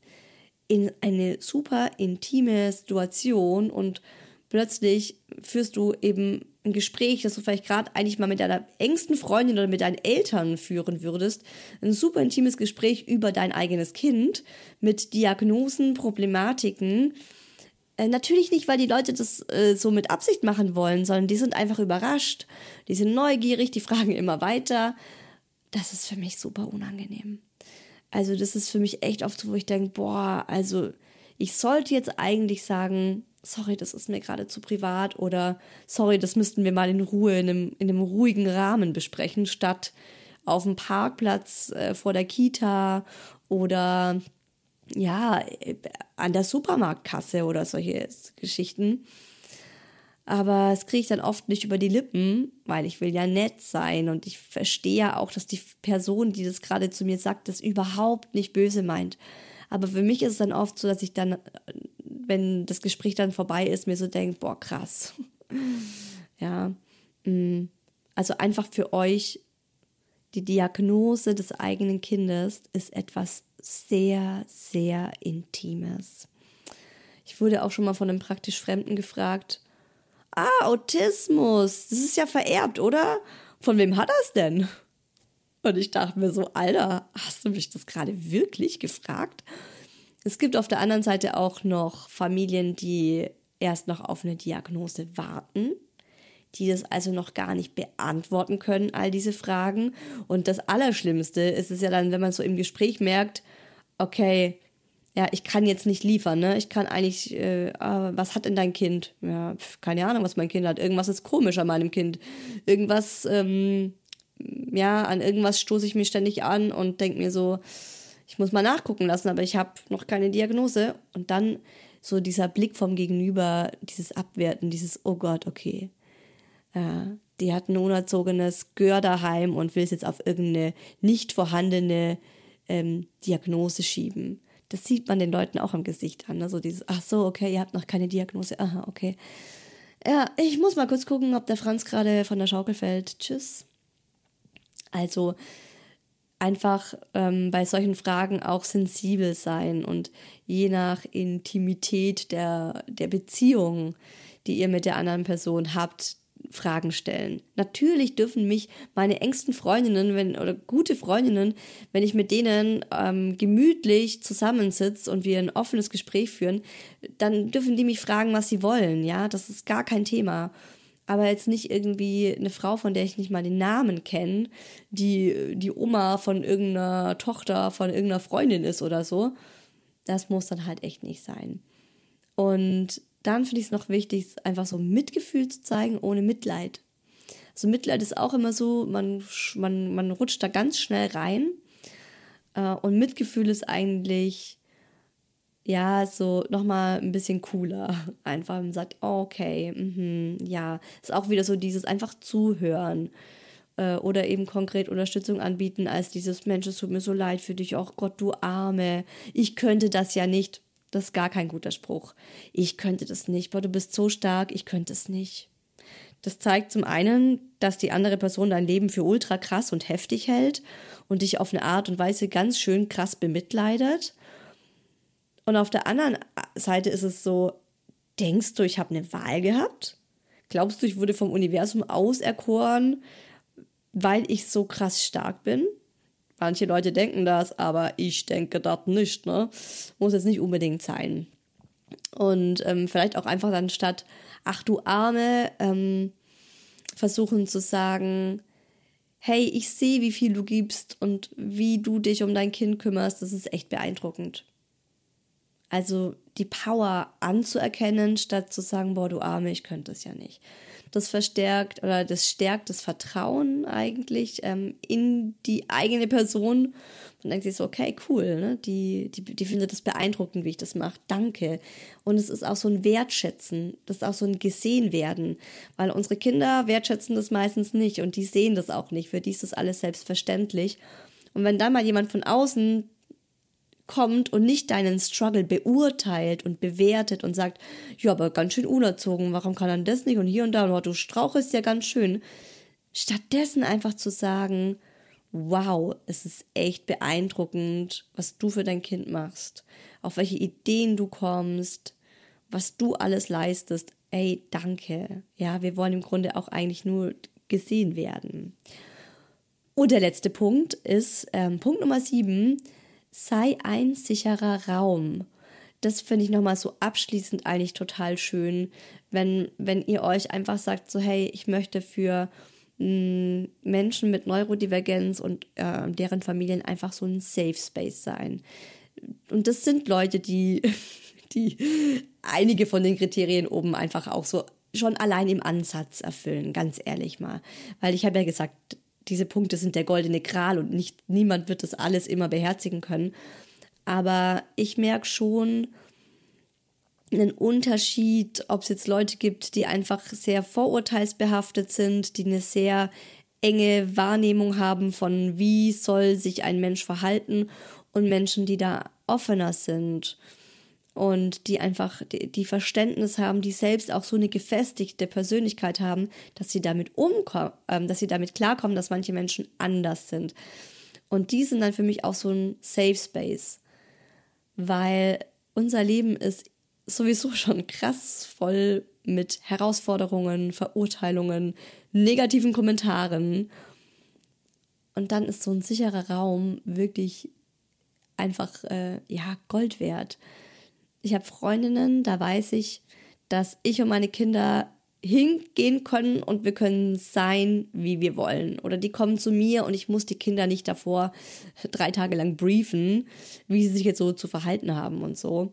in eine super intime Situation und plötzlich führst du eben ein Gespräch, das du vielleicht gerade eigentlich mal mit deiner engsten Freundin oder mit deinen Eltern führen würdest. Ein super intimes Gespräch über dein eigenes Kind mit Diagnosen, Problematiken. Natürlich nicht, weil die Leute das so mit Absicht machen wollen, sondern die sind einfach überrascht, die sind neugierig, die fragen immer weiter. Das ist für mich super unangenehm. Also das ist für mich echt oft so, wo ich denke, also ich sollte jetzt eigentlich sagen, sorry, das ist mir gerade zu privat oder sorry, das müssten wir mal in Ruhe, in einem ruhigen Rahmen besprechen, statt auf dem Parkplatz vor der Kita oder ja, an der Supermarktkasse oder solche Geschichten. Aber das kriege ich dann oft nicht über die Lippen, weil ich will ja nett sein und ich verstehe ja auch, dass die Person, die das gerade zu mir sagt, das überhaupt nicht böse meint. Aber für mich ist es dann oft so, dass ich dann, wenn das Gespräch dann vorbei ist, mir so denke, krass. Ja, also einfach für euch, die Diagnose des eigenen Kindes ist etwas sehr, sehr Intimes. Ich wurde auch schon mal von einem praktisch Fremden gefragt, Autismus, das ist ja vererbt, oder? Von wem hat er es denn? Und ich dachte mir so, Alter, hast du mich das gerade wirklich gefragt? Es gibt auf der anderen Seite auch noch Familien, die erst noch auf eine Diagnose warten, die das also noch gar nicht beantworten können, all diese Fragen. Und das Allerschlimmste ist es ja dann, wenn man so im Gespräch merkt, okay, ja, ich kann jetzt nicht liefern, ne? Ich kann eigentlich, was hat denn dein Kind? Ja, keine Ahnung, was mein Kind hat. Irgendwas ist komisch an meinem Kind. Irgendwas, an irgendwas stoße ich mich ständig an und denke mir so, ich muss mal nachgucken lassen, aber ich habe noch keine Diagnose. Und dann so dieser Blick vom Gegenüber, dieses Abwerten, dieses, oh Gott, okay, die hat ein unerzogenes Gör daheim und will es jetzt auf irgendeine nicht vorhandene Diagnose schieben. Das sieht man den Leuten auch am Gesicht an. Also dieses, ach so, okay, ihr habt noch keine Diagnose. Aha, okay. Ja, ich muss mal kurz gucken, ob der Franz gerade von der Schaukel fällt. Tschüss. Also einfach bei solchen Fragen auch sensibel sein und je nach Intimität der Beziehung, die ihr mit der anderen Person habt, Fragen stellen. Natürlich dürfen mich meine engsten Freundinnen oder gute Freundinnen, wenn ich mit denen gemütlich zusammensitze und wir ein offenes Gespräch führen, dann dürfen die mich fragen, was sie wollen. Ja, das ist gar kein Thema. Aber jetzt nicht irgendwie eine Frau, von der ich nicht mal den Namen kenne, die Oma von irgendeiner Tochter, von irgendeiner Freundin ist oder so. Das muss dann halt echt nicht sein. Und dann finde ich es noch wichtig, einfach so Mitgefühl zu zeigen, ohne Mitleid. Also Mitleid ist auch immer so, man rutscht da ganz schnell rein. Und Mitgefühl ist eigentlich, ja, so nochmal ein bisschen cooler. Einfach man sagt, oh, okay, ja. Ist auch wieder so dieses einfach zuhören. Oder eben konkret Unterstützung anbieten als dieses, Mensch, es tut mir so leid für dich, oh Gott, du Arme, ich könnte das ja nicht. Das ist gar kein guter Spruch. Ich könnte das nicht. Boah, du bist so stark, ich könnte es nicht. Das zeigt zum einen, dass die andere Person dein Leben für ultra krass und heftig hält und dich auf eine Art und Weise ganz schön krass bemitleidet. Und auf der anderen Seite ist es so, denkst du, ich habe eine Wahl gehabt? Glaubst du, ich wurde vom Universum auserkoren, weil ich so krass stark bin? Manche Leute denken das, aber ich denke das nicht, ne? Muss jetzt nicht unbedingt sein. Und vielleicht auch einfach dann statt, ach du Arme, versuchen zu sagen, hey, ich sehe, wie viel du gibst und wie du dich um dein Kind kümmerst, das ist echt beeindruckend. Also die Power anzuerkennen, statt zu sagen, boah, du Arme, ich könnte das ja nicht. Das verstärkt oder das stärkt das Vertrauen eigentlich in die eigene Person. Man denkt sich so, okay, cool, ne? Die findet das beeindruckend, wie ich das mache. Danke. Und es ist auch so ein Wertschätzen, das ist auch so ein Gesehenwerden, weil unsere Kinder wertschätzen das meistens nicht und die sehen das auch nicht. Für die ist das alles selbstverständlich. Und wenn dann mal jemand von außen kommt und nicht deinen Struggle beurteilt und bewertet und sagt, ja, aber ganz schön unerzogen, warum kann er das nicht und hier und da, und du strauchelst ja ganz schön. Stattdessen einfach zu sagen, wow, es ist echt beeindruckend, was du für dein Kind machst, auf welche Ideen du kommst, was du alles leistest. Ey, danke. Ja, wir wollen im Grunde auch eigentlich nur gesehen werden. Und der letzte Punkt ist Punkt Nummer 7, sei ein sicherer Raum. Das finde ich nochmal so abschließend eigentlich total schön, wenn ihr euch einfach sagt, so hey, ich möchte für Menschen mit Neurodivergenz und deren Familien einfach so ein Safe Space sein. Und das sind Leute, die einige von den Kriterien oben einfach auch so schon allein im Ansatz erfüllen, ganz ehrlich mal. Weil ich habe ja gesagt, diese Punkte sind der goldene Gral und niemand wird das alles immer beherzigen können. Aber ich merke schon einen Unterschied, ob es jetzt Leute gibt, die einfach sehr vorurteilsbehaftet sind, die eine sehr enge Wahrnehmung haben von, wie soll sich ein Mensch verhalten, und Menschen, die da offener sind und die einfach die Verständnis haben, die selbst auch so eine gefestigte Persönlichkeit haben, dass sie damit klarkommen, dass manche Menschen anders sind. Und die sind dann für mich auch so ein Safe Space, weil unser Leben ist sowieso schon krass voll mit Herausforderungen, Verurteilungen, negativen Kommentaren. Und dann ist so ein sicherer Raum wirklich einfach Gold wert. Ich habe Freundinnen, da weiß ich, dass ich und meine Kinder hingehen können und wir können sein, wie wir wollen. Oder die kommen zu mir und ich muss die Kinder nicht davor 3 Tage lang briefen, wie sie sich jetzt so zu verhalten haben und so.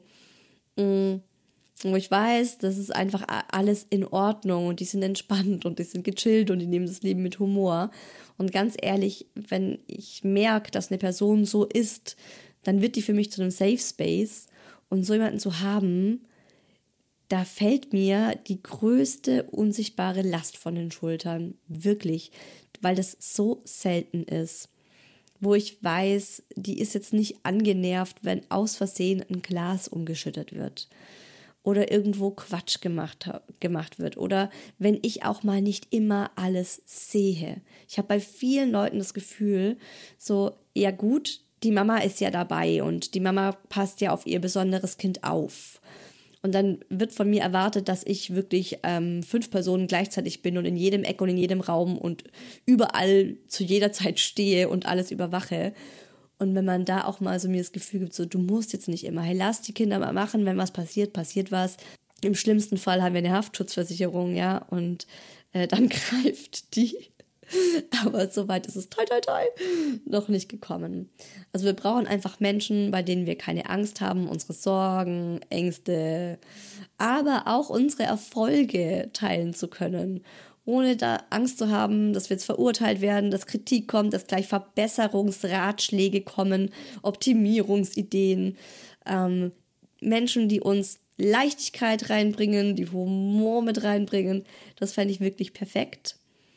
Wo ich weiß, das ist einfach alles in Ordnung und die sind entspannt und die sind gechillt und die nehmen das Leben mit Humor. Und ganz ehrlich, wenn ich merke, dass eine Person so ist, dann wird die für mich zu einem Safe Space. Und so jemanden zu haben, da fällt mir die größte unsichtbare Last von den Schultern. Wirklich, weil das so selten ist. Wo ich weiß, die ist jetzt nicht angenervt, wenn aus Versehen ein Glas umgeschüttet wird. Oder irgendwo Quatsch gemacht wird. Oder wenn ich auch mal nicht immer alles sehe. Ich habe bei vielen Leuten das Gefühl, so, ja gut, die Mama ist ja dabei und die Mama passt ja auf ihr besonderes Kind auf. Und dann wird von mir erwartet, dass ich wirklich 5 Personen gleichzeitig bin und in jedem Eck und in jedem Raum und überall zu jeder Zeit stehe und alles überwache. Und wenn man da auch mal so mir das Gefühl gibt, so, du musst jetzt nicht immer, hey, lass die Kinder mal machen, wenn was passiert, passiert was. Im schlimmsten Fall haben wir eine Haftschutzversicherung, ja, und dann greift die. Aber soweit ist es toi noch nicht gekommen. Also wir brauchen einfach Menschen, bei denen wir keine Angst haben, unsere Sorgen, Ängste, aber auch unsere Erfolge teilen zu können. Ohne da Angst zu haben, dass wir jetzt verurteilt werden, dass Kritik kommt, dass gleich Verbesserungsratschläge kommen, Optimierungsideen. Menschen, die uns Leichtigkeit reinbringen, die Humor mit reinbringen. Das fände ich wirklich perfekt.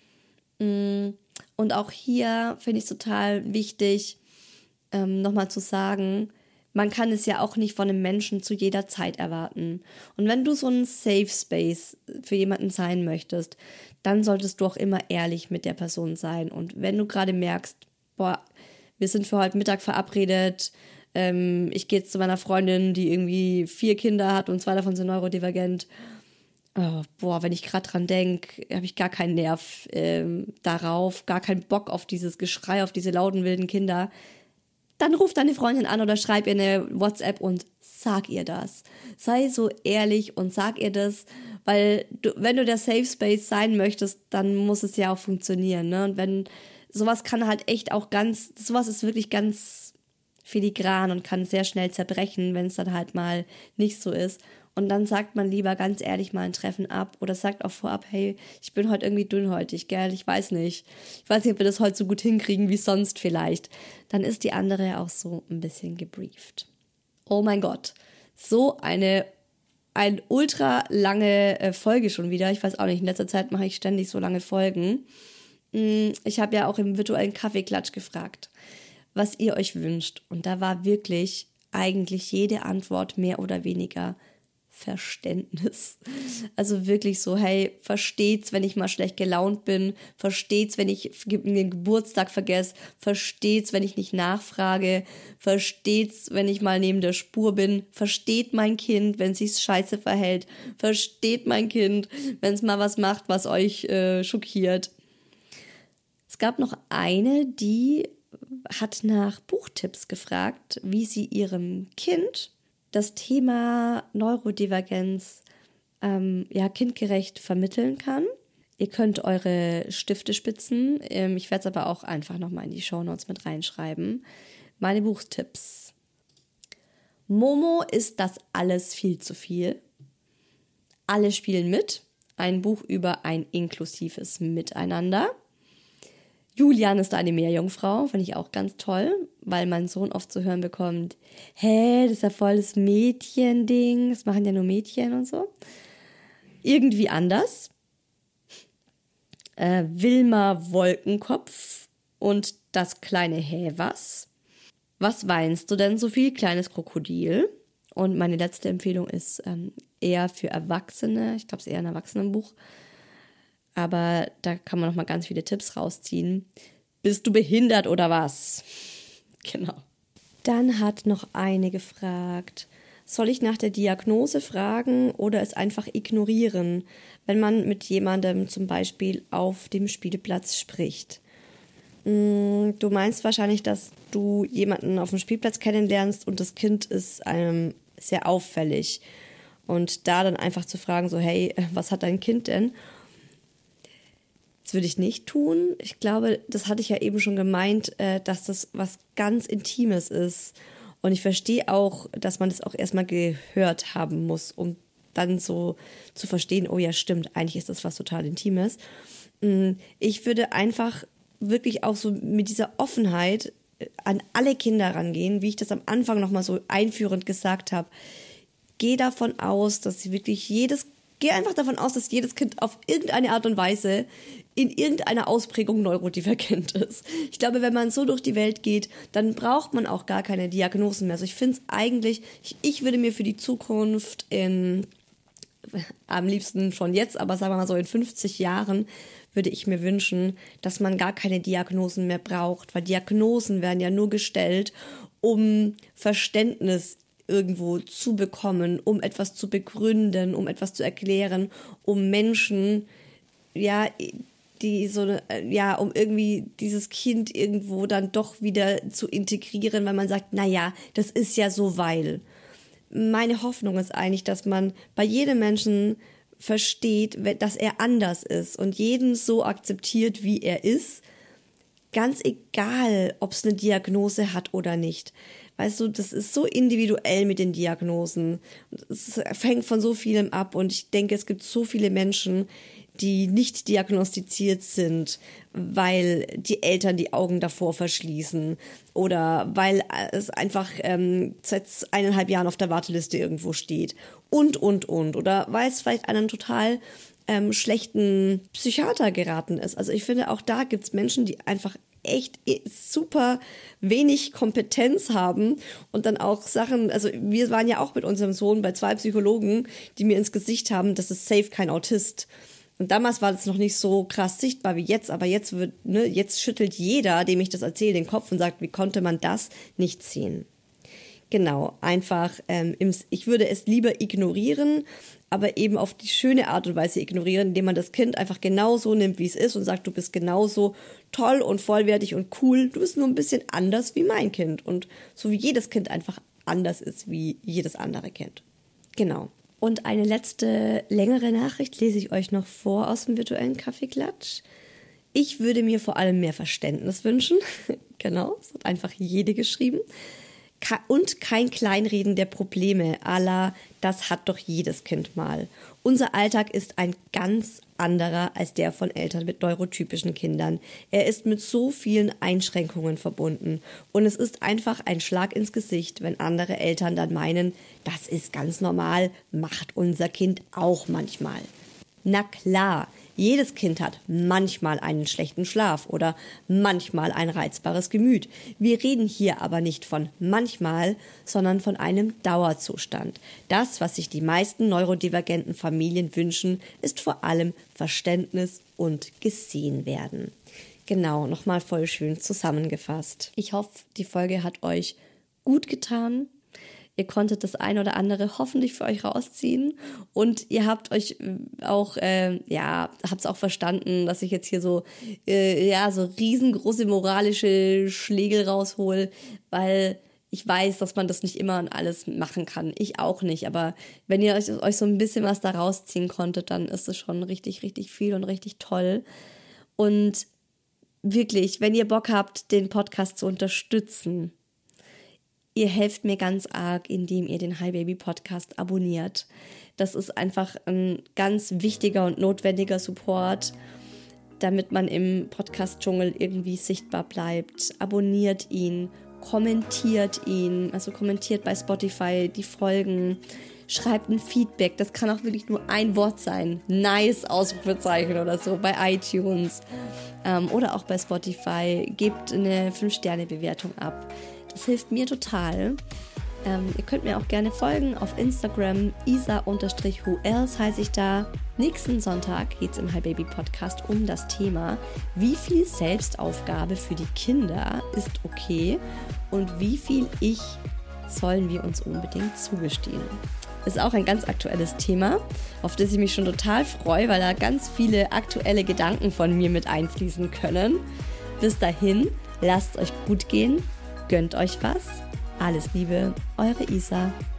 Und auch hier finde ich es total wichtig, nochmal zu sagen, man kann es ja auch nicht von einem Menschen zu jeder Zeit erwarten. Und wenn du so ein Safe Space für jemanden sein möchtest, dann solltest du auch immer ehrlich mit der Person sein. Und wenn du gerade merkst, boah, wir sind für heute Mittag verabredet, ich gehe jetzt zu meiner Freundin, die irgendwie 4 Kinder hat und 2 davon sind neurodivergent. Oh, boah, wenn ich gerade dran denke, habe ich gar keinen Nerv darauf, gar keinen Bock auf dieses Geschrei, auf diese lauten, wilden Kinder. Dann ruf deine Freundin an oder schreib ihr eine WhatsApp und sag ihr das. Sei so ehrlich und sag ihr das, weil wenn du der Safe Space sein möchtest, dann muss es ja auch funktionieren, ne? Und wenn sowas kann halt echt auch sowas ist wirklich ganz filigran und kann sehr schnell zerbrechen, wenn es dann halt mal nicht so ist. Und dann sagt man lieber ganz ehrlich mal ein Treffen ab oder sagt auch vorab, hey, ich bin heute irgendwie dünnhäutig, gell, ich weiß nicht, ob wir das heute so gut hinkriegen wie sonst vielleicht. Dann ist die andere auch so ein bisschen gebrieft. Oh mein Gott, so eine ultra lange Folge schon wieder. Ich weiß auch nicht, in letzter Zeit mache ich ständig so lange Folgen. Ich habe ja auch im virtuellen Kaffeeklatsch gefragt, was ihr euch wünscht. Und da war wirklich eigentlich jede Antwort mehr oder weniger Verständnis. Also wirklich so, hey, versteht's, wenn ich mal schlecht gelaunt bin, versteht's, wenn ich den Geburtstag vergesse, versteht's, wenn ich nicht nachfrage, versteht's, wenn ich mal neben der Spur bin, versteht mein Kind, wenn es sich scheiße verhält, versteht mein Kind, wenn es mal was macht, was euch schockiert. Es gab noch eine, die hat nach Buchtipps gefragt, wie sie ihrem Kind das Thema Neurodivergenz kindgerecht vermitteln kann. Ihr könnt eure Stifte spitzen. Ich werde es aber auch einfach nochmal in die Shownotes mit reinschreiben. Meine Buchtipps. Momo ist das alles viel zu viel. Alle spielen mit. Ein Buch über ein inklusives Miteinander. Julian ist eine Meerjungfrau, finde ich auch ganz toll, weil mein Sohn oft zu hören bekommt, das ist ja voll das Mädchen-Ding, das machen ja nur Mädchen und so. Irgendwie anders. Wilma Wolkenkopf und das kleine Häwas. Was weinst du denn so viel, kleines Krokodil? Und meine letzte Empfehlung ist eher für Erwachsene, ich glaube, es ist eher ein Erwachsenenbuch. Aber da kann man noch mal ganz viele Tipps rausziehen. Bist du behindert oder was? Genau. Dann hat noch eine gefragt, soll ich nach der Diagnose fragen oder es einfach ignorieren, wenn man mit jemandem zum Beispiel auf dem Spielplatz spricht? Du meinst wahrscheinlich, dass du jemanden auf dem Spielplatz kennenlernst und das Kind ist einem sehr auffällig. Und da dann einfach zu fragen, so, hey, was hat dein Kind denn? Das würde ich nicht tun. Ich glaube, das hatte ich ja eben schon gemeint, dass das was ganz Intimes ist. Und ich verstehe auch, dass man das auch erstmal gehört haben muss, um dann so zu verstehen, oh ja, stimmt, eigentlich ist das was total Intimes. Ich würde einfach wirklich auch so mit dieser Offenheit an alle Kinder rangehen, wie ich das am Anfang nochmal so einführend gesagt habe. Geh einfach davon aus, dass jedes Kind auf irgendeine Art und Weise in irgendeiner Ausprägung neurodivergent ist. Ich glaube, wenn man so durch die Welt geht, dann braucht man auch gar keine Diagnosen mehr. Also ich finde es eigentlich, ich würde mir für die Zukunft am liebsten schon jetzt, aber sagen wir mal so in 50 Jahren, würde ich mir wünschen, dass man gar keine Diagnosen mehr braucht, weil Diagnosen werden ja nur gestellt, um Verständnis irgendwo zu bekommen, um etwas zu begründen, um etwas zu erklären, um Menschen, um irgendwie dieses Kind irgendwo dann doch wieder zu integrieren, weil man sagt, naja, das ist ja so, weil. Meine Hoffnung ist eigentlich, dass man bei jedem Menschen versteht, dass er anders ist und jeden so akzeptiert, wie er ist, ganz egal, ob es eine Diagnose hat oder nicht. Weißt du, das ist so individuell mit den Diagnosen. Es hängt von so vielem ab und ich denke, es gibt so viele Menschen, die nicht diagnostiziert sind, weil die Eltern die Augen davor verschließen oder weil es einfach seit 1,5 Jahren auf der Warteliste irgendwo steht und. Oder weil es vielleicht einen total schlechten Psychiater geraten ist. Also ich finde, auch da gibt es Menschen, die einfach echt super wenig Kompetenz haben und dann auch Sachen, also wir waren ja auch mit unserem Sohn bei 2 Psychologen, die mir ins Gesicht haben, das ist safe kein Autist. Und damals war das noch nicht so krass sichtbar wie jetzt, aber jetzt jetzt schüttelt jeder, dem ich das erzähle, den Kopf und sagt, wie konnte man das nicht sehen? Genau, einfach, ich würde es lieber ignorieren, aber eben auf die schöne Art und Weise ignorieren, indem man das Kind einfach genauso nimmt, wie es ist und sagt, du bist genauso toll und vollwertig und cool, du bist nur ein bisschen anders wie mein Kind und so wie jedes Kind einfach anders ist wie jedes andere Kind. Genau. Und eine letzte längere Nachricht lese ich euch noch vor aus dem virtuellen Kaffeeklatsch. Ich würde mir vor allem mehr Verständnis wünschen. Genau, das hat einfach jede geschrieben. Und kein Kleinreden der Probleme, à la, das hat doch jedes Kind mal. Unser Alltag ist ein ganz anderer als der von Eltern mit neurotypischen Kindern. Er ist mit so vielen Einschränkungen verbunden. Und es ist einfach ein Schlag ins Gesicht, wenn andere Eltern dann meinen, das ist ganz normal, macht unser Kind auch manchmal. Na klar, jedes Kind hat manchmal einen schlechten Schlaf oder manchmal ein reizbares Gemüt. Wir reden hier aber nicht von manchmal, sondern von einem Dauerzustand. Das, was sich die meisten neurodivergenten Familien wünschen, ist vor allem Verständnis und gesehen werden. Genau, nochmal voll schön zusammengefasst. Ich hoffe, die Folge hat euch gut getan. Ihr konntet das ein oder andere hoffentlich für euch rausziehen und ihr habt euch auch, habt's auch verstanden, dass ich jetzt hier so riesengroße moralische Schlägel raushol, weil ich weiß, dass man das nicht immer und alles machen kann. Ich auch nicht, aber wenn ihr euch so ein bisschen was da rausziehen konntet, dann ist es schon richtig, richtig viel und richtig toll. Und wirklich, wenn ihr Bock habt, den Podcast zu unterstützen, ihr helft mir ganz arg, indem ihr den Hi Baby Podcast abonniert. Das ist einfach ein ganz wichtiger und notwendiger Support, damit man im Podcast-Dschungel irgendwie sichtbar bleibt. Abonniert ihn, kommentiert ihn, also kommentiert bei Spotify die Folgen, schreibt ein Feedback, das kann auch wirklich nur ein Wort sein, nice, Ausrufezeichen oder so, bei iTunes oder auch bei Spotify, gebt eine 5-Sterne-Bewertung ab. Das hilft mir total. Ihr könnt mir auch gerne folgen auf Instagram, isa_whoelse heiße ich da. Nächsten Sonntag geht es im Hi Baby Podcast um das Thema, wie viel Selbstaufgabe für die Kinder ist okay und wie viel Ich sollen wir uns unbedingt zugestehen. Ist auch ein ganz aktuelles Thema, auf das ich mich schon total freue, weil da ganz viele aktuelle Gedanken von mir mit einfließen können. Bis dahin, lasst es euch gut gehen. Gönnt euch was. Alles Liebe, eure Isa.